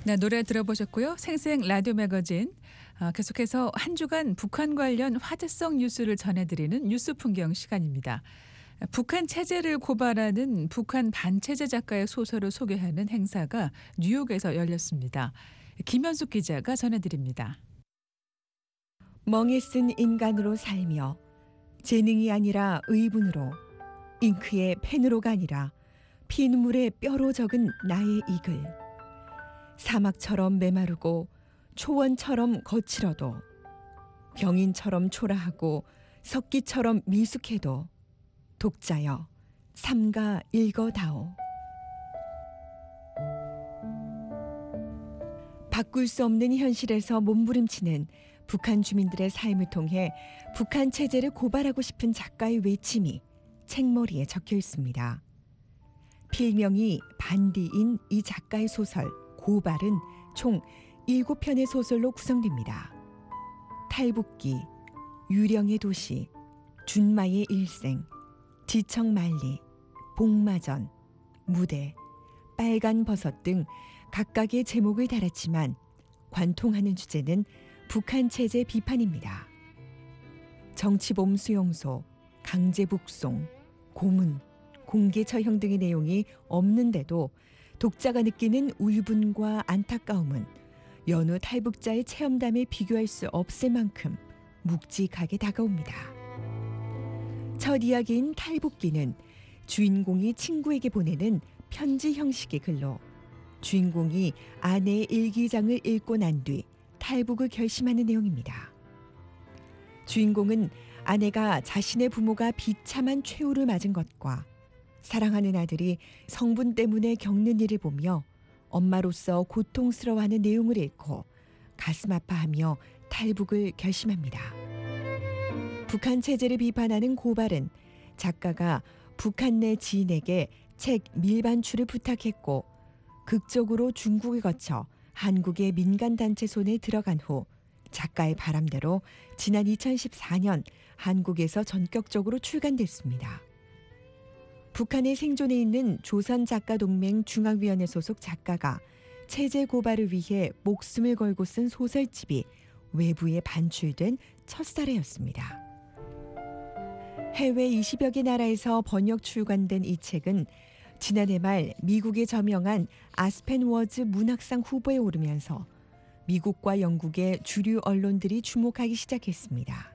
네, 노래 들어보셨고요. 생생 라디오 매거진 어, 계속해서 한 주간 북한 관련 화제성 뉴스를 전해드리는 뉴스 풍경 시간입니다. 북한 체제를 고발하는 북한 반체제 작가의 소설을 소개하는 행사가 뉴욕에서 열렸습니다. 김현숙 기자가 전해드립니다. 멍에 쓴 인간으로 살며 재능이 아니라 의분으로 잉크의 펜으로가 아니라 피눈물의 뼈로 적은 나의 이글. 사막처럼 메마르고 초원처럼 거칠어도 병인처럼 초라하고 석기처럼 미숙해도 독자여 삼가 읽어다오. 바꿀 수 없는 현실에서 몸부림치는 북한 주민들의 삶을 통해 북한 체제를 고발하고 싶은 작가의 외침이 책머리에 적혀 있습니다. 필명이 반디인 이 작가의 소설 고발은 총 일곱 편의 소설로 구성됩니다. 탈북기, 유령의 도시, 준마의 일생, 지청만리, 복마전, 무대, 빨간 버섯 등 각각의 제목을 달았지만 관통하는 주제는 북한 체제 비판입니다. 정치범 수용소, 강제북송, 고문, 공개 처형 등의 내용이 없는데도 독자가 느끼는 울분과 안타까움은 여느 탈북자의 체험담에 비교할 수 없을 만큼 묵직하게 다가옵니다. 첫 이야기인 탈북기는 주인공이 친구에게 보내는 편지 형식의 글로 주인공이 아내의 일기장을 읽고 난 뒤 탈북을 결심하는 내용입니다. 주인공은 아내가 자신의 부모가 비참한 최후를 맞은 것과 사랑하는 아들이 성분 때문에 겪는 일을 보며 엄마로서 고통스러워하는 내용을 읽고 가슴 아파하며 탈북을 결심합니다. 북한 체제를 비판하는 고발은 작가가 북한 내 지인에게 책 밀반출을 부탁했고 극적으로 중국을 거쳐 한국의 민간단체 손에 들어간 후 작가의 바람대로 지난 이천십사 년 한국에서 전격적으로 출간됐습니다. 북한에 생존해 있는 조선작가동맹 중앙위원회 소속 작가가 체제 고발을 위해 목숨을 걸고 쓴 소설집이 외부에 반출된 첫 사례였습니다. 해외 이십여 개 나라에서 번역 출간된 이 책은 지난해 말 미국에 저명한 아스펜 워즈 문학상 후보에 오르면서 미국과 영국의 주류 언론들이 주목하기 시작했습니다.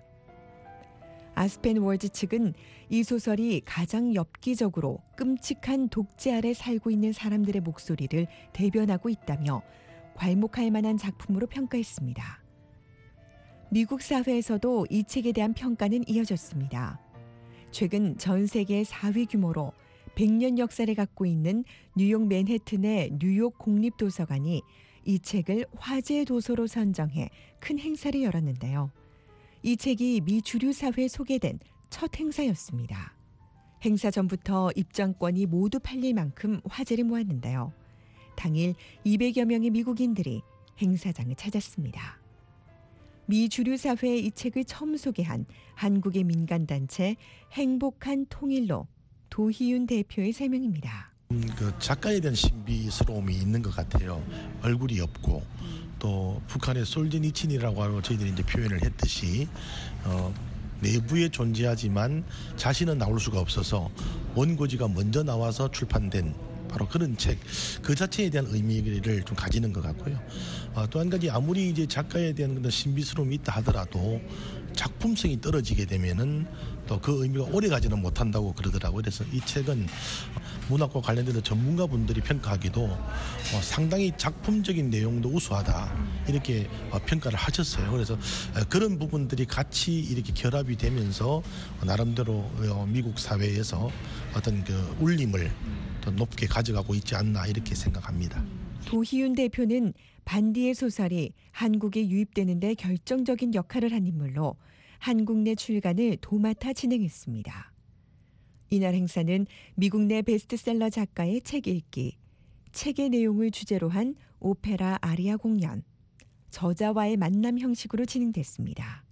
아스펜 워즈 측은 이 소설이 가장 엽기적으로 끔찍한 독재 아래 살고 있는 사람들의 목소리를 대변하고 있다며 괄목할 만한 작품으로 평가했습니다. 미국 사회에서도 이 책에 대한 평가는 이어졌습니다. 최근 전 세계 사 위 규모로 백 년 역사를 갖고 있는 뉴욕 맨해튼의 뉴욕 국립도서관이 이 책을 화제의 도서로 선정해 큰 행사를 열었는데요. 이 책이 미 주류 사회에 소개된 첫 행사였습니다. 행사 전부터 입장권이 모두 팔릴 만큼 화제를 모았는데요. 당일 이백여 명의 미국인들이 행사장을 찾았습니다. 미 주류 사회에 이 책을 처음 소개한 한국의 민간단체 행복한 통일로 도희윤 대표의 설명입니다. 그 작가에 대한 신비스러움이 있는 것 같아요. 얼굴이 없고 또 북한의 솔제니친이라고 하고 저희들이 이제 표현을 했듯이 어, 내부에 존재하지만 자신은 나올 수가 없어서 원고지가 먼저 나와서 출판된 바로 그런 책 그 자체에 대한 의미를 좀 가지는 것 같고요. 어, 또 한 가지 아무리 이제 작가에 대한 그런 신비스러움이 있다 하더라도 작품성이 떨어지게 되면은 또 그 의미가 오래 가지는 못한다고 그러더라고요. 그래서 이 책은 문학과 관련된 전문가분들이 평가하기도 어, 상당히 작품적인 내용도 우수하다 이렇게 어, 평가를 하셨어요. 그래서 어, 그런 부분들이 같이 이렇게 결합이 되면서 어, 나름대로 어, 미국 사회에서 어떤 그 울림을 더 높게 가져가고 있지 않나 이렇게 생각합니다. 도희윤 대표는 반디의 소설이 한국에 유입되는 데 결정적인 역할을 한 인물로 한국 내 출간을 도맡아 진행했습니다. 이날 행사는 미국 내 베스트셀러 작가의 책 읽기, 책의 내용을 주제로 한 오페라 아리아 공연, 저자와의 만남 형식으로 진행됐습니다.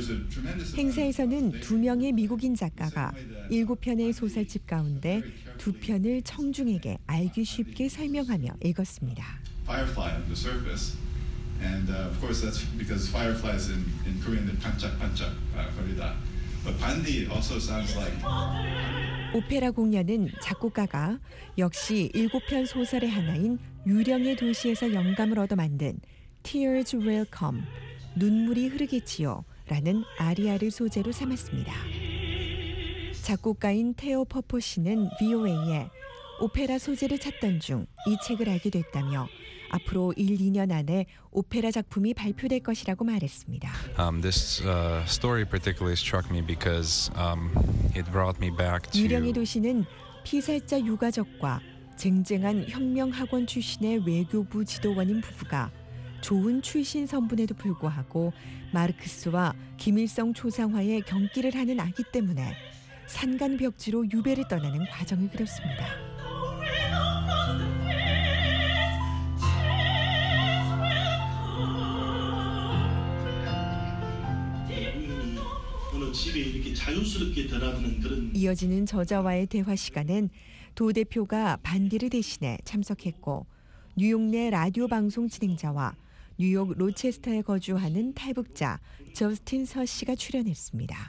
행사에서는 두 명의 미국인 작가가 일곱 편의 소설집 가운데 두 편을 청중에게 알기 쉽게 설명하며 읽었습니다. firefly on the surface. And uh, of course that's because fireflies in, in Korean they're 반짝반짝 거리다. But 반디 also sounds like. 오페라 공연은 작곡가가 역시 일곱 편 소설의 하나인 유령의 도시에서 영감을 얻어 만든 Tears Will Come, 눈물이 흐르겠지요 라는 아리아를 소재로 삼았습니다. 작곡가인 테오 퍼포 씨는 브이오에이에 오페라 소재를 찾던 중 이 책을 알게 됐다며 앞으로 일, 이 년 안에 오페라 작품이 발표될 것이라고 말했습니다. Um, this uh, story particularly struck me because um, it brought me back to. 유령의 도시는 피살자 유가족과 쟁쟁한 혁명학원 출신의 외교부 지도원인 부부가 좋은 출신 성분에도 불구하고 마르크스와 김일성 초상화의 경기를 하는 아기 때문에 산간벽지로 유배를 떠나는 과정을 그렸습니다. 집에 이렇게 자연스럽게 들어가는 그런. 이어지는 저자와의 대화 시간은 도 대표가 반디를 대신해 참석했고 뉴욕 내 라디오 방송 진행자와 뉴욕 로체스터에 거주하는 탈북자 저스틴 서 씨가 출연했습니다.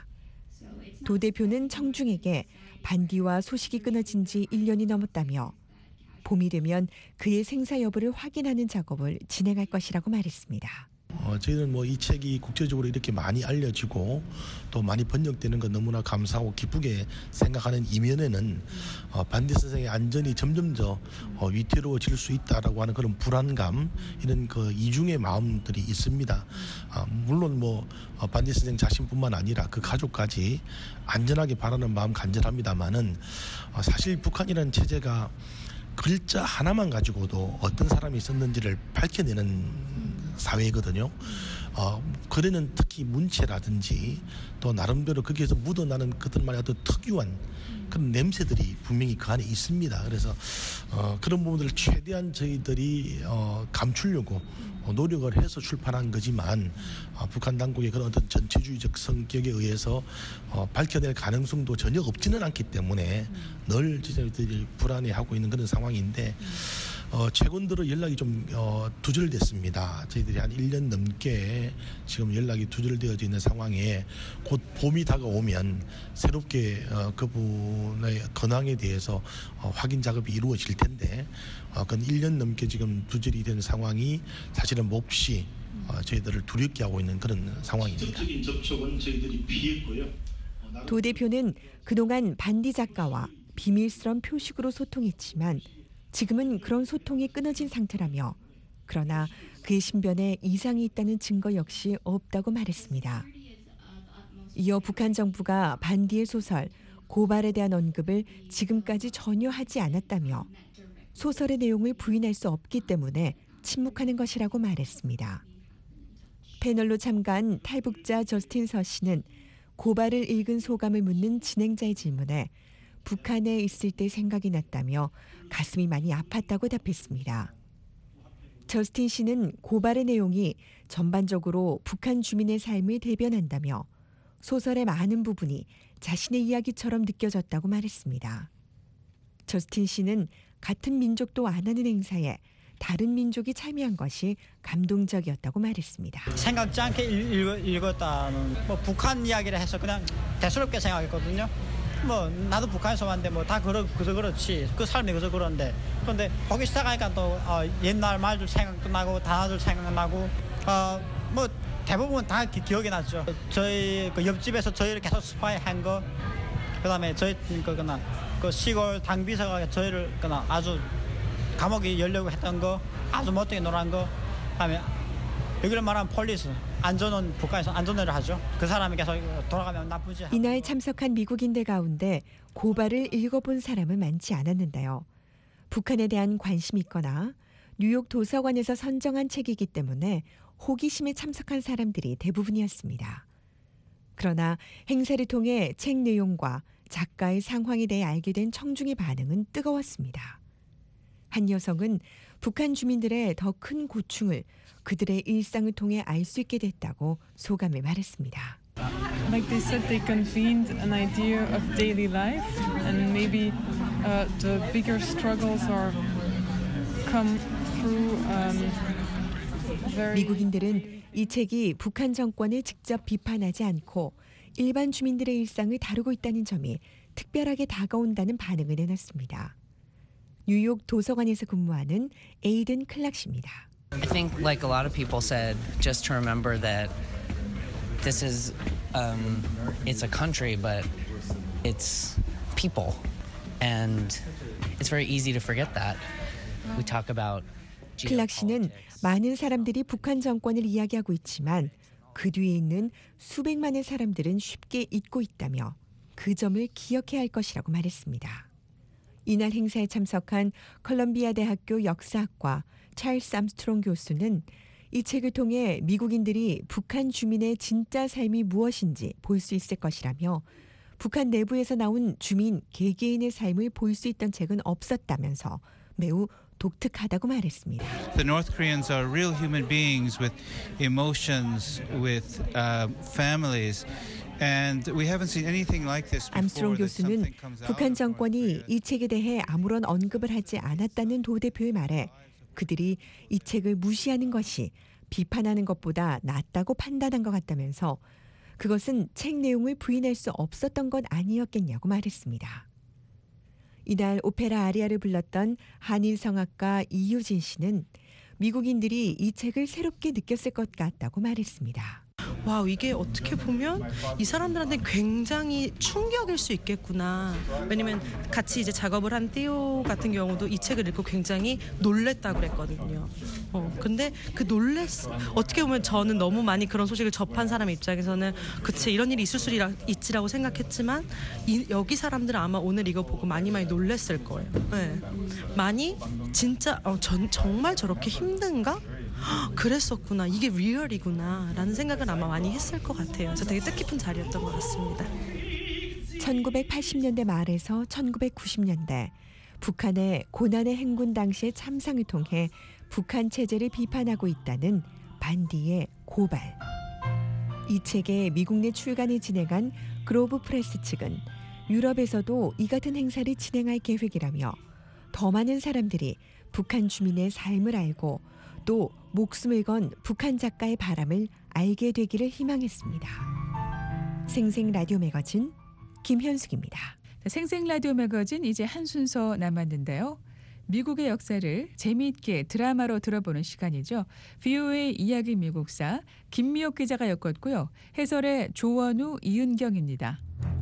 도 대표는 청중에게 반디와 소식이 끊어진 지 일 년이 넘었다며 봄이 되면 그의 생사 여부를 확인하는 작업을 진행할 것이라고 말했습니다. 어, 저희는 뭐 이 책이 국제적으로 이렇게 많이 알려지고 또 많이 번역되는 건 너무나 감사하고 기쁘게 생각하는 이면에는 어, 반디 선생의 안전이 점점 더 어, 위태로워질 수 있다라고 하는 그런 불안감, 이런 그 이중의 마음들이 있습니다. 어, 물론 뭐 어, 반디 선생 자신뿐만 아니라 그 가족까지 안전하게 바라는 마음 간절합니다만은 어, 사실 북한이라는 체제가 글자 하나만 가지고도 어떤 사람이 썼는지를 밝혀내는 사회거든요. 어, 거래는 특히 문체라든지 또 나름대로 거기에서 묻어나는 그들만의 어떤 특유한 그런 냄새들이 분명히 그 안에 있습니다. 그래서 어, 그런 부분들을 최대한 저희들이 어, 감추려고 어, 노력을 해서 출판한 거지만 어, 북한 당국의 그런 어떤 전체주의적 성격에 의해서 어, 밝혀낼 가능성도 전혀 없지는 않기 때문에 늘 저희들이 불안해하고 있는 그런 상황인데 어, 최근 들어 연락이 좀 어, 두절됐습니다. 저희들이 한 일 년 넘게 지금 연락이 두절되어져 있는 상황에 곧 봄이 다가오면 새롭게 어, 그분의 근황에 대해서 어, 확인 작업이 이루어질 텐데 어, 그건 일 년 넘게 지금 두절이 된 상황이 사실은 몹시 어, 저희들을 두렵게 하고 있는 그런 상황입니다. 직접적인 접촉은 저희들이 피했고요. 도 대표는 그동안 반디 작가와 비밀스러운 표식으로 소통했지만 지금은 그런 소통이 끊어진 상태라며 그러나 그의 신변에 이상이 있다는 증거 역시 없다고 말했습니다. 이어 북한 정부가 반디의 소설 고발에 대한 언급을 지금까지 전혀 하지 않았다며 소설의 내용을 부인할 수 없기 때문에 침묵하는 것이라고 말했습니다. 패널로 참가한 탈북자 저스틴 서 씨는 고발을 읽은 소감을 묻는 진행자의 질문에 북한에 있을 때 생각이 났다며 가슴이 많이 아팠다고 답했습니다. 저스틴 씨는 고발의 내용이 전반적으로 북한 주민의 삶을 대변한다며 소설의 많은 부분이 자신의 이야기처럼 느껴졌다고 말했습니다. 저스틴 씨는 같은 민족도 안 하는 행사에 다른 민족이 참여한 것이 감동적이었다고 말했습니다. 생각지 않게 읽, 읽었다는 뭐 북한 이야기를 해서 그냥 대수롭게 생각했거든요. 뭐 나도 북한에서 왔는데 뭐 다 그러 그저 그렇지 그 삶이 그저 그런데 그런데 보기 시작하니까 또 어, 옛날 말들 생각도 나고 단어들 생각나고 어, 뭐 대부분 다 기, 기억이 났죠. 저희 그 옆집에서 저희를 계속 스파이 한 거, 그다음에 저희 그거나 그 시골 당비서가 저희를 그나 아주 감옥에 열려고 했던 거, 아주 못되게 놀한 거, 그다음에 여기를 말하면 폴리스 안전은 북한에서 안전을 하죠. 그 사람이 계속 돌아가면 나쁘지. 이날 참석한 미국인들 가운데 고발을 읽어본 사람은 많지 않았는데요. 북한에 대한 관심이 있거나 뉴욕 도서관에서 선정한 책이기 때문에 호기심에 참석한 사람들이 대부분이었습니다. 그러나 행사를 통해 책 내용과 작가의 상황에 대해 알게 된 청중의 반응은 뜨거웠습니다. 한 여성은 북한 주민들의 더 큰 고충을 그들의 일상을 통해 알 수 있게 됐다고 소감을 말했습니다. Like they said, they convened an idea of daily life, and maybe uh, the bigger struggles are come through um, very 미국인들은 이 책이 북한 정권을 직접 비판하지 않고 일반 주민들의 일상을 다루고 있다는 점이 특별하게 다가온다는 반응을 내놨습니다. 뉴욕 도서관에서 근무하는 에이든 클락 씨입니다. I think, like a lot of people said, just to remember that this is, um, it's a country, but it's people, and it's very easy to forget that. We talk about 클락 씨는 많은 사람들이 북한 정권을 이야기하고 있지만 그 뒤에 있는 수백만의 사람들은 쉽게 잊고 있다며 그 점을 기억해야 할 것이라고 말했습니다. 이날 행사에 참석한 컬럼비아 대학교 역사학과 찰스 암스트롱 교수는 이 책을 통해 미국인들이 북한 주민의 진짜 삶이 무엇인지 볼 수 있을 것이라며 북한 내부에서 나온 주민 개개인의 삶을 볼 수 있던 책은 없었다면서 매우 독특하다고 말했습니다. The North Koreans are real human beings with emotions, with uh, families. And we haven't seen anything like this before. 암스트롱 교수는 북한 정권이 이 책에 대해 아무런 언급을 하지 않았다는 도 대표의 말에 그들이 이 책을 무시하는 것이 비판하는 것보다 낫다고 판단한 것 같다면서 그것은 책 내용을 부인할 수 없었던 것 아니었겠냐고 말했습니다. 이날 오페라 아리아를 불렀던 한일 성악가 이유진 씨는 미국인들이 이 책을 새롭게 느꼈을 것 같다고 말했습니다. 와, 이게 어떻게 보면 이 사람들한테 굉장히 충격일 수 있겠구나. 왜냐면 같이 이제 작업을 한 띠오 같은 경우도 이 책을 읽고 굉장히 놀랬다고 그랬거든요. 어, 근데 그 놀랬, 어떻게 보면 저는 너무 많이 그런 소식을 접한 사람 입장에서는 그치, 이런 일이 있을 수 있지라고 생각했지만 이, 여기 사람들은 아마 오늘 이거 보고 많이 많이 놀랬을 거예요. 네. 많이 진짜 어, 전, 정말 저렇게 힘든가? 그랬었구나, 이게 리얼이구나 라는 생각을 아마 많이 했을 것 같아요. 그래서 되게 뜻깊은 자리였던 것 같습니다. 천구백팔십 년대 말에서 천구백구십 년대 북한의 고난의 행군 당시의 참상을 통해 북한 체제를 비판하고 있다는 반디의 고발. 이 책의 미국 내 출간을 진행한 그로브 프레스 측은 유럽에서도 이 같은 행사를 진행할 계획이라며 더 많은 사람들이 북한 주민의 삶을 알고 또 목숨을 건 북한 작가의 바람을 알게 되기를 희망했습니다. 생생 라디오 매거진 김현숙입니다. 생생 라디오 매거진 이제 한 순서 남았는데요. 미국의 역사를 재미있게 드라마로 들어보는 시간이죠. 브이오에이 이야기 미국사 김미옥 기자가 엮었고요. 해설의 조원우, 이은경입니다.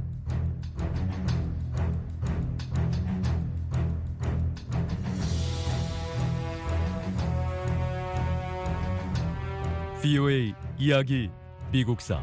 브이오에이 이야기 미국사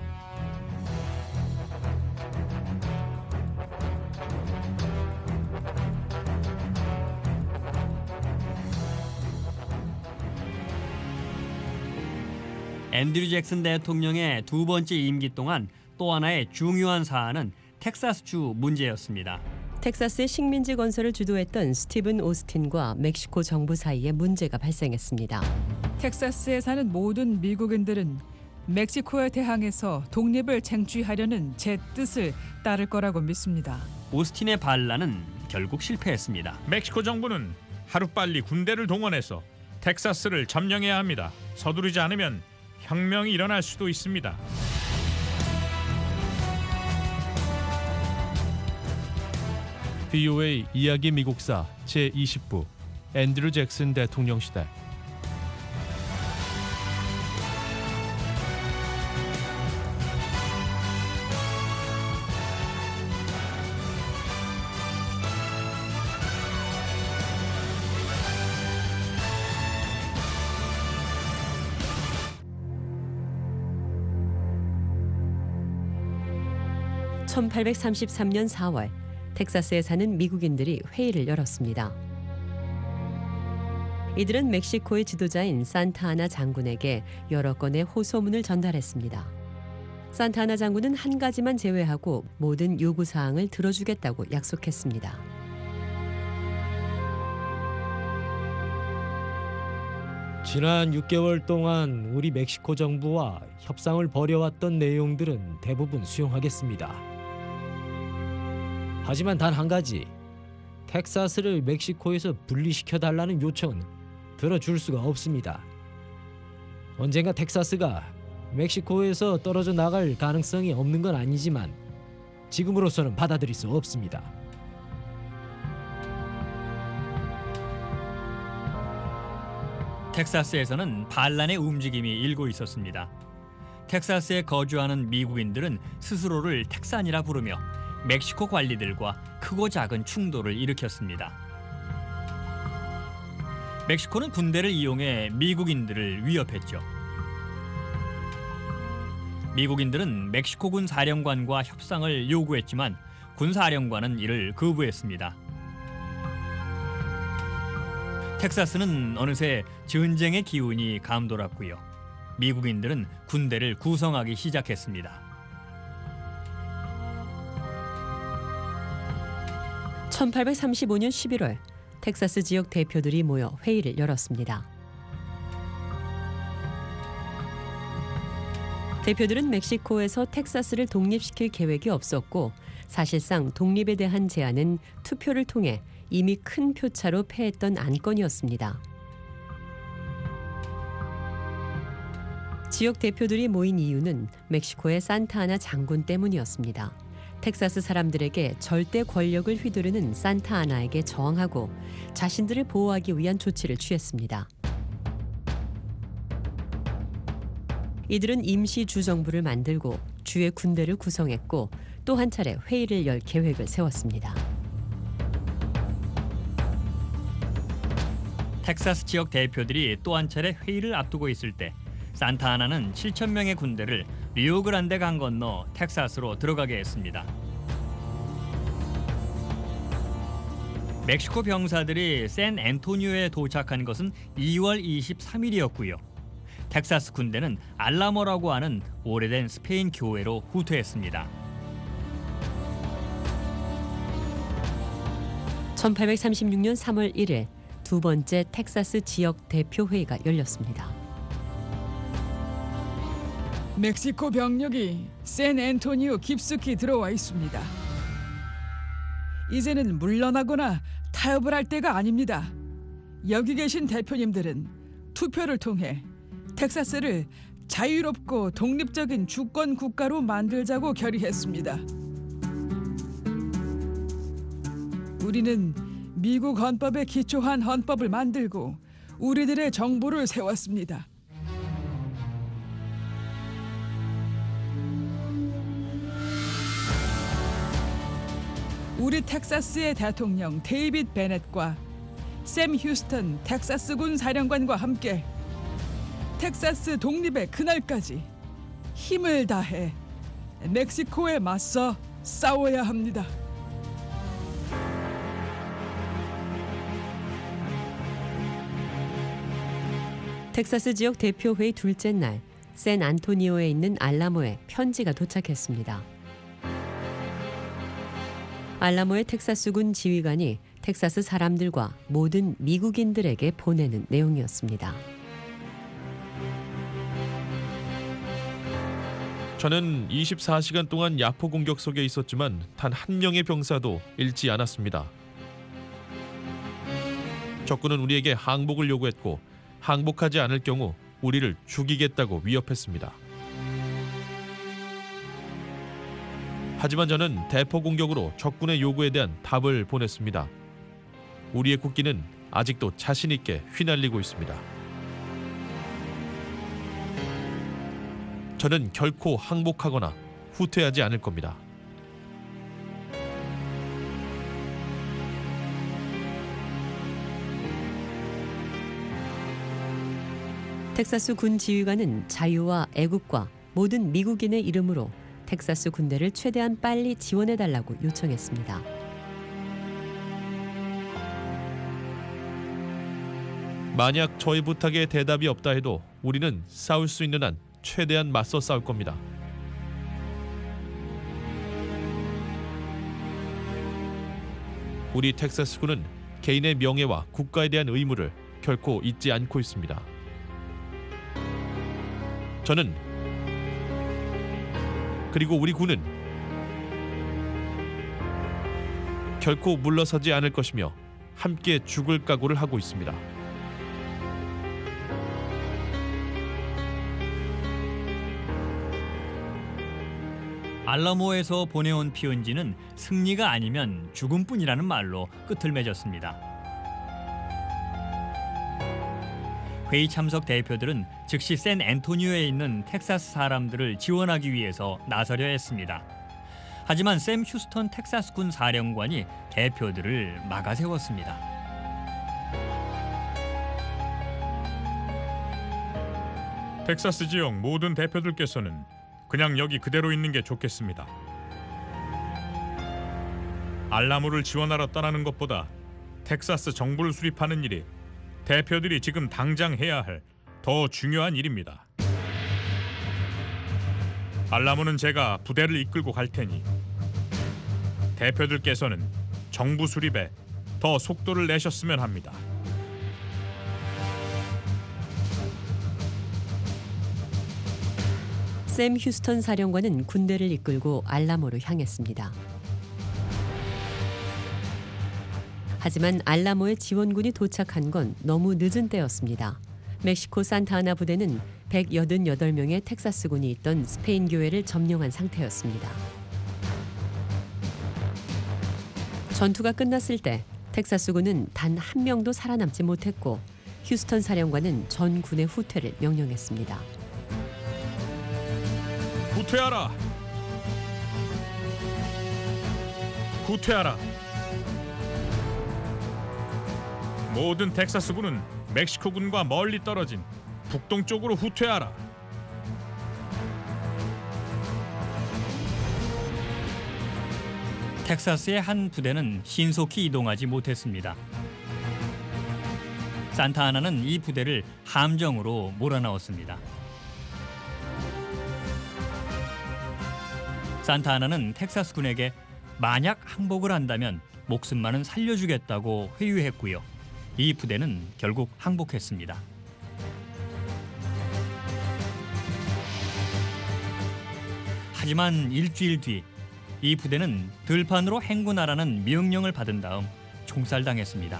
앤드류 잭슨 대통령의 두 번째 임기 동안 또 하나의 중요한 사안은 텍사스주 문제였습니다. 텍사스의 식민지 건설을 주도했던 스티븐 오스틴과 멕시코 정부 사이에 문제가 발생했습니다. 텍사스에 사는 모든 미국인들은 멕시코에 대항해서 독립을 쟁취하려는 제 뜻을 따를 거라고 믿습니다. 오스틴의 반란은 결국 실패했습니다. 멕시코 정부는 하루빨리 군대를 동원해서 텍사스를 점령해야 합니다. 서두르지 않으면 혁명이 일어날 수도 있습니다. 브이오에이 이야기 미국사 제이십 부 앤드류 잭슨 대통령 시대. 천팔백삼십삼 년 사월 텍사스에 사는 미국인들이 회의를 열었습니다. 이들은 멕시코의 지도자인 산타아나 장군에게 여러 건의 호소문을 전달했습니다. 산타아나 장군은 한 가지만 제외하고 모든 요구사항을 들어주겠다고 약속했습니다. 지난 육 개월 동안 우리 멕시코 정부와 협상을 벌여왔던 내용들은 대부분 수용하겠습니다. 하지만 단 한 가지, 텍사스를 멕시코에서 분리시켜달라는 요청은 들어줄 수가 없습니다. 언젠가 텍사스가 멕시코에서 떨어져 나갈 가능성이 없는 건 아니지만 지금으로서는 받아들일 수 없습니다. 텍사스에서는 반란의 움직임이 일고 있었습니다. 텍사스에 거주하는 미국인들은 스스로를 텍산이라 부르며 멕시코 관리들과 크고 작은 충돌을 일으켰습니다. 멕시코는 군대를 이용해 미국인들을 위협했죠. 미국인들은 멕시코군 사령관과 협상을 요구했지만 군 사령관은 이를 거부했습니다. 텍사스는 어느새 전쟁의 기운이 감돌았고요. 미국인들은 군대를 구성하기 시작했습니다. 천팔백삼십오 년 십일월 텍사스 지역 대표들이 모여 회의를 열었습니다. 대표들은 멕시코에서 텍사스를 독립시킬 계획이 없었고 사실상 독립에 대한 제안은 투표를 통해 이미 큰 표차로 패했던 안건이었습니다. 지역 대표들이 모인 이유는 멕시코의 산타아나 장군 때문이었습니다. 텍사스 사람들에게 절대 권력을 휘두르는 산타아나에게 저항하고 자신들을 보호하기 위한 조치를 취했습니다. 이들은 임시 주정부를 만들고 주의 군대를 구성했고 또 한 차례 회의를 열 계획을 세웠습니다. 텍사스 지역 대표들이 또 한 차례 회의를 앞두고 있을 때 산타아나는 칠천 명의 군대를 리오그란데 강 건너 텍사스로 들어가게 했습니다. 멕시코 병사들이 샌앤토니오에 도착한 것은 이월 이십삼일이었고요. 텍사스 군대는 알라모라고 하는 오래된 스페인 교회로 후퇴했습니다. 천팔백삼십육 년 삼월 일일 두 번째 텍사스 지역 대표 회의가 열렸습니다. 멕시코 병력이 샌앤토니오 깊숙이 들어와 있습니다. 이제는 물러나거나 타협을 할 때가 아닙니다. 여기 계신 대표님들은 투표를 통해 텍사스를 자유롭고 독립적인 주권 국가로 만들자고 결의했습니다. 우리는 미국 헌법에 기초한 헌법을 만들고 우리들의 정부를 세웠습니다. 우리 텍사스의 대통령 데이빗 베넷과 샘 휴스턴 텍사스군 사령관과 함께 텍사스 독립의 그날까지 힘을 다해 멕시코에 맞서 싸워야 합니다. 텍사스 지역 대표회의 둘째 날 샌안토니오에 있는 알라모에 편지가 도착했습니다. 알라모의 텍사스군 지휘관이 텍사스 사람들과 모든 미국인들에게 보내는 내용이었습니다. 저는 이십사 시간 동안 야포 공격 속에 있었지만 단 한 명의 병사도 잃지 않았습니다. 적군은 우리에게 항복을 요구했고 항복하지 않을 경우 우리를 죽이겠다고 위협했습니다. 하지만 저는 대포 공격으로 적군의 요구에 대한 답을 보냈습니다. 우리의 국기는 아직도 자신 있게 휘날리고 있습니다. 저는 결코 항복하거나 후퇴하지 않을 겁니다. 텍사스 군 지휘관은 자유와 애국과 모든 미국인의 이름으로 텍사스 군대를 최대한 빨리 지원해달라고 요청했습니다. 만약 저의 부탁에 대답이 없다 해도 우리는 싸울 수 있는 한 최대한 맞서 싸울 겁니다. 우리 텍사스군은 개인의 명예와 국가에 대한 의무를 결코 잊지 않고 있습니다. 저는 그리고 우리 군은 결코 물러서지 않을 것이며 함께 죽을 각오를 하고 있습니다. 알라모에서 보내온 피언지는 승리가 아니면 죽음뿐이라는 말로 끝을 맺었습니다. 회의 참석 대표들은 즉시 샌 앤토니오에 있는 텍사스 사람들을 지원하기 위해서 나서려 했습니다. 하지만 샘 휴스턴 텍사스군 사령관이 대표들을 막아세웠습니다. 텍사스 지역 모든 대표들께서는 그냥 여기 그대로 있는 게 좋겠습니다. 알라모를 지원하러 떠나는 것보다 텍사스 정부를 수립하는 일이 대표들이 지금 당장 해야 할 더 중요한 일입니다. 알라모는 제가 부대를 이끌고 갈 테니 대표들께서는 정부 수립에 더 속도를 내셨으면 합니다. 샘 휴스턴 사령관은 군대를 이끌고 알라모로 향했습니다. 하지만 알라모에 지원군이 도착한 건 너무 늦은 때였습니다. 멕시코 산타하나 부대는 백팔십팔 명의 텍사스군이 있던 스페인 교회를 점령한 상태였습니다. 전투가 끝났을 때 텍사스군은 단 한 명도 살아남지 못했고 휴스턴 사령관은 전 군의 후퇴를 명령했습니다. 후퇴하라! 후퇴하라! 모든 텍사스군은 멕시코군과 멀리 떨어진 북동쪽으로 후퇴하라. 텍사스의 한 부대는 신속히 이동하지 못했습니다. 산타하나는 이 부대를 함정으로 몰아넣었습니다. 산타하나는 텍사스군에게 만약 항복을 한다면 목숨만은 살려주겠다고 회유했고요. 이 부대는 결국 항복했습니다. 하지만 일주일 뒤 이 부대는 들판으로 행군하라는 명령을 받은 다음 총살당했습니다.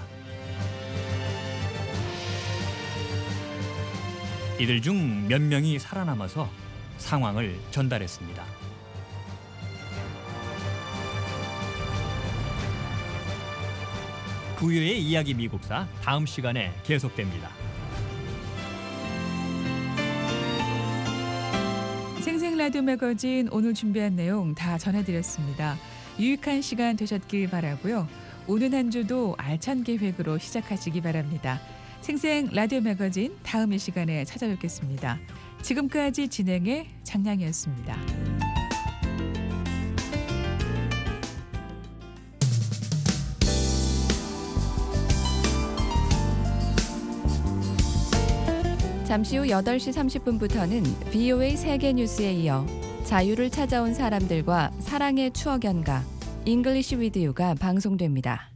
이들 중 몇 명이 살아남아서 상황을 전달했습니다. 부유의 이야기 미국사 다음 시간에 계속됩니다. 생생 라디오 매거진 오늘 준비한 내용 다 전해드렸습니다. 유익한 시간 되셨길 바라고요. 오는 한 주도 알찬 계획으로 시작하시기 바랍니다. 생생 라디오 매거진 다음 이 시간에 찾아뵙겠습니다. 지금까지 진행의 장량이었습니다. 잠시 후 여덟 시 삼십 분부터는 브이오에이 세계 뉴스에 이어 자유를 찾아온 사람들과 사랑의 추억 연가 잉글리시 위드 유가 방송됩니다.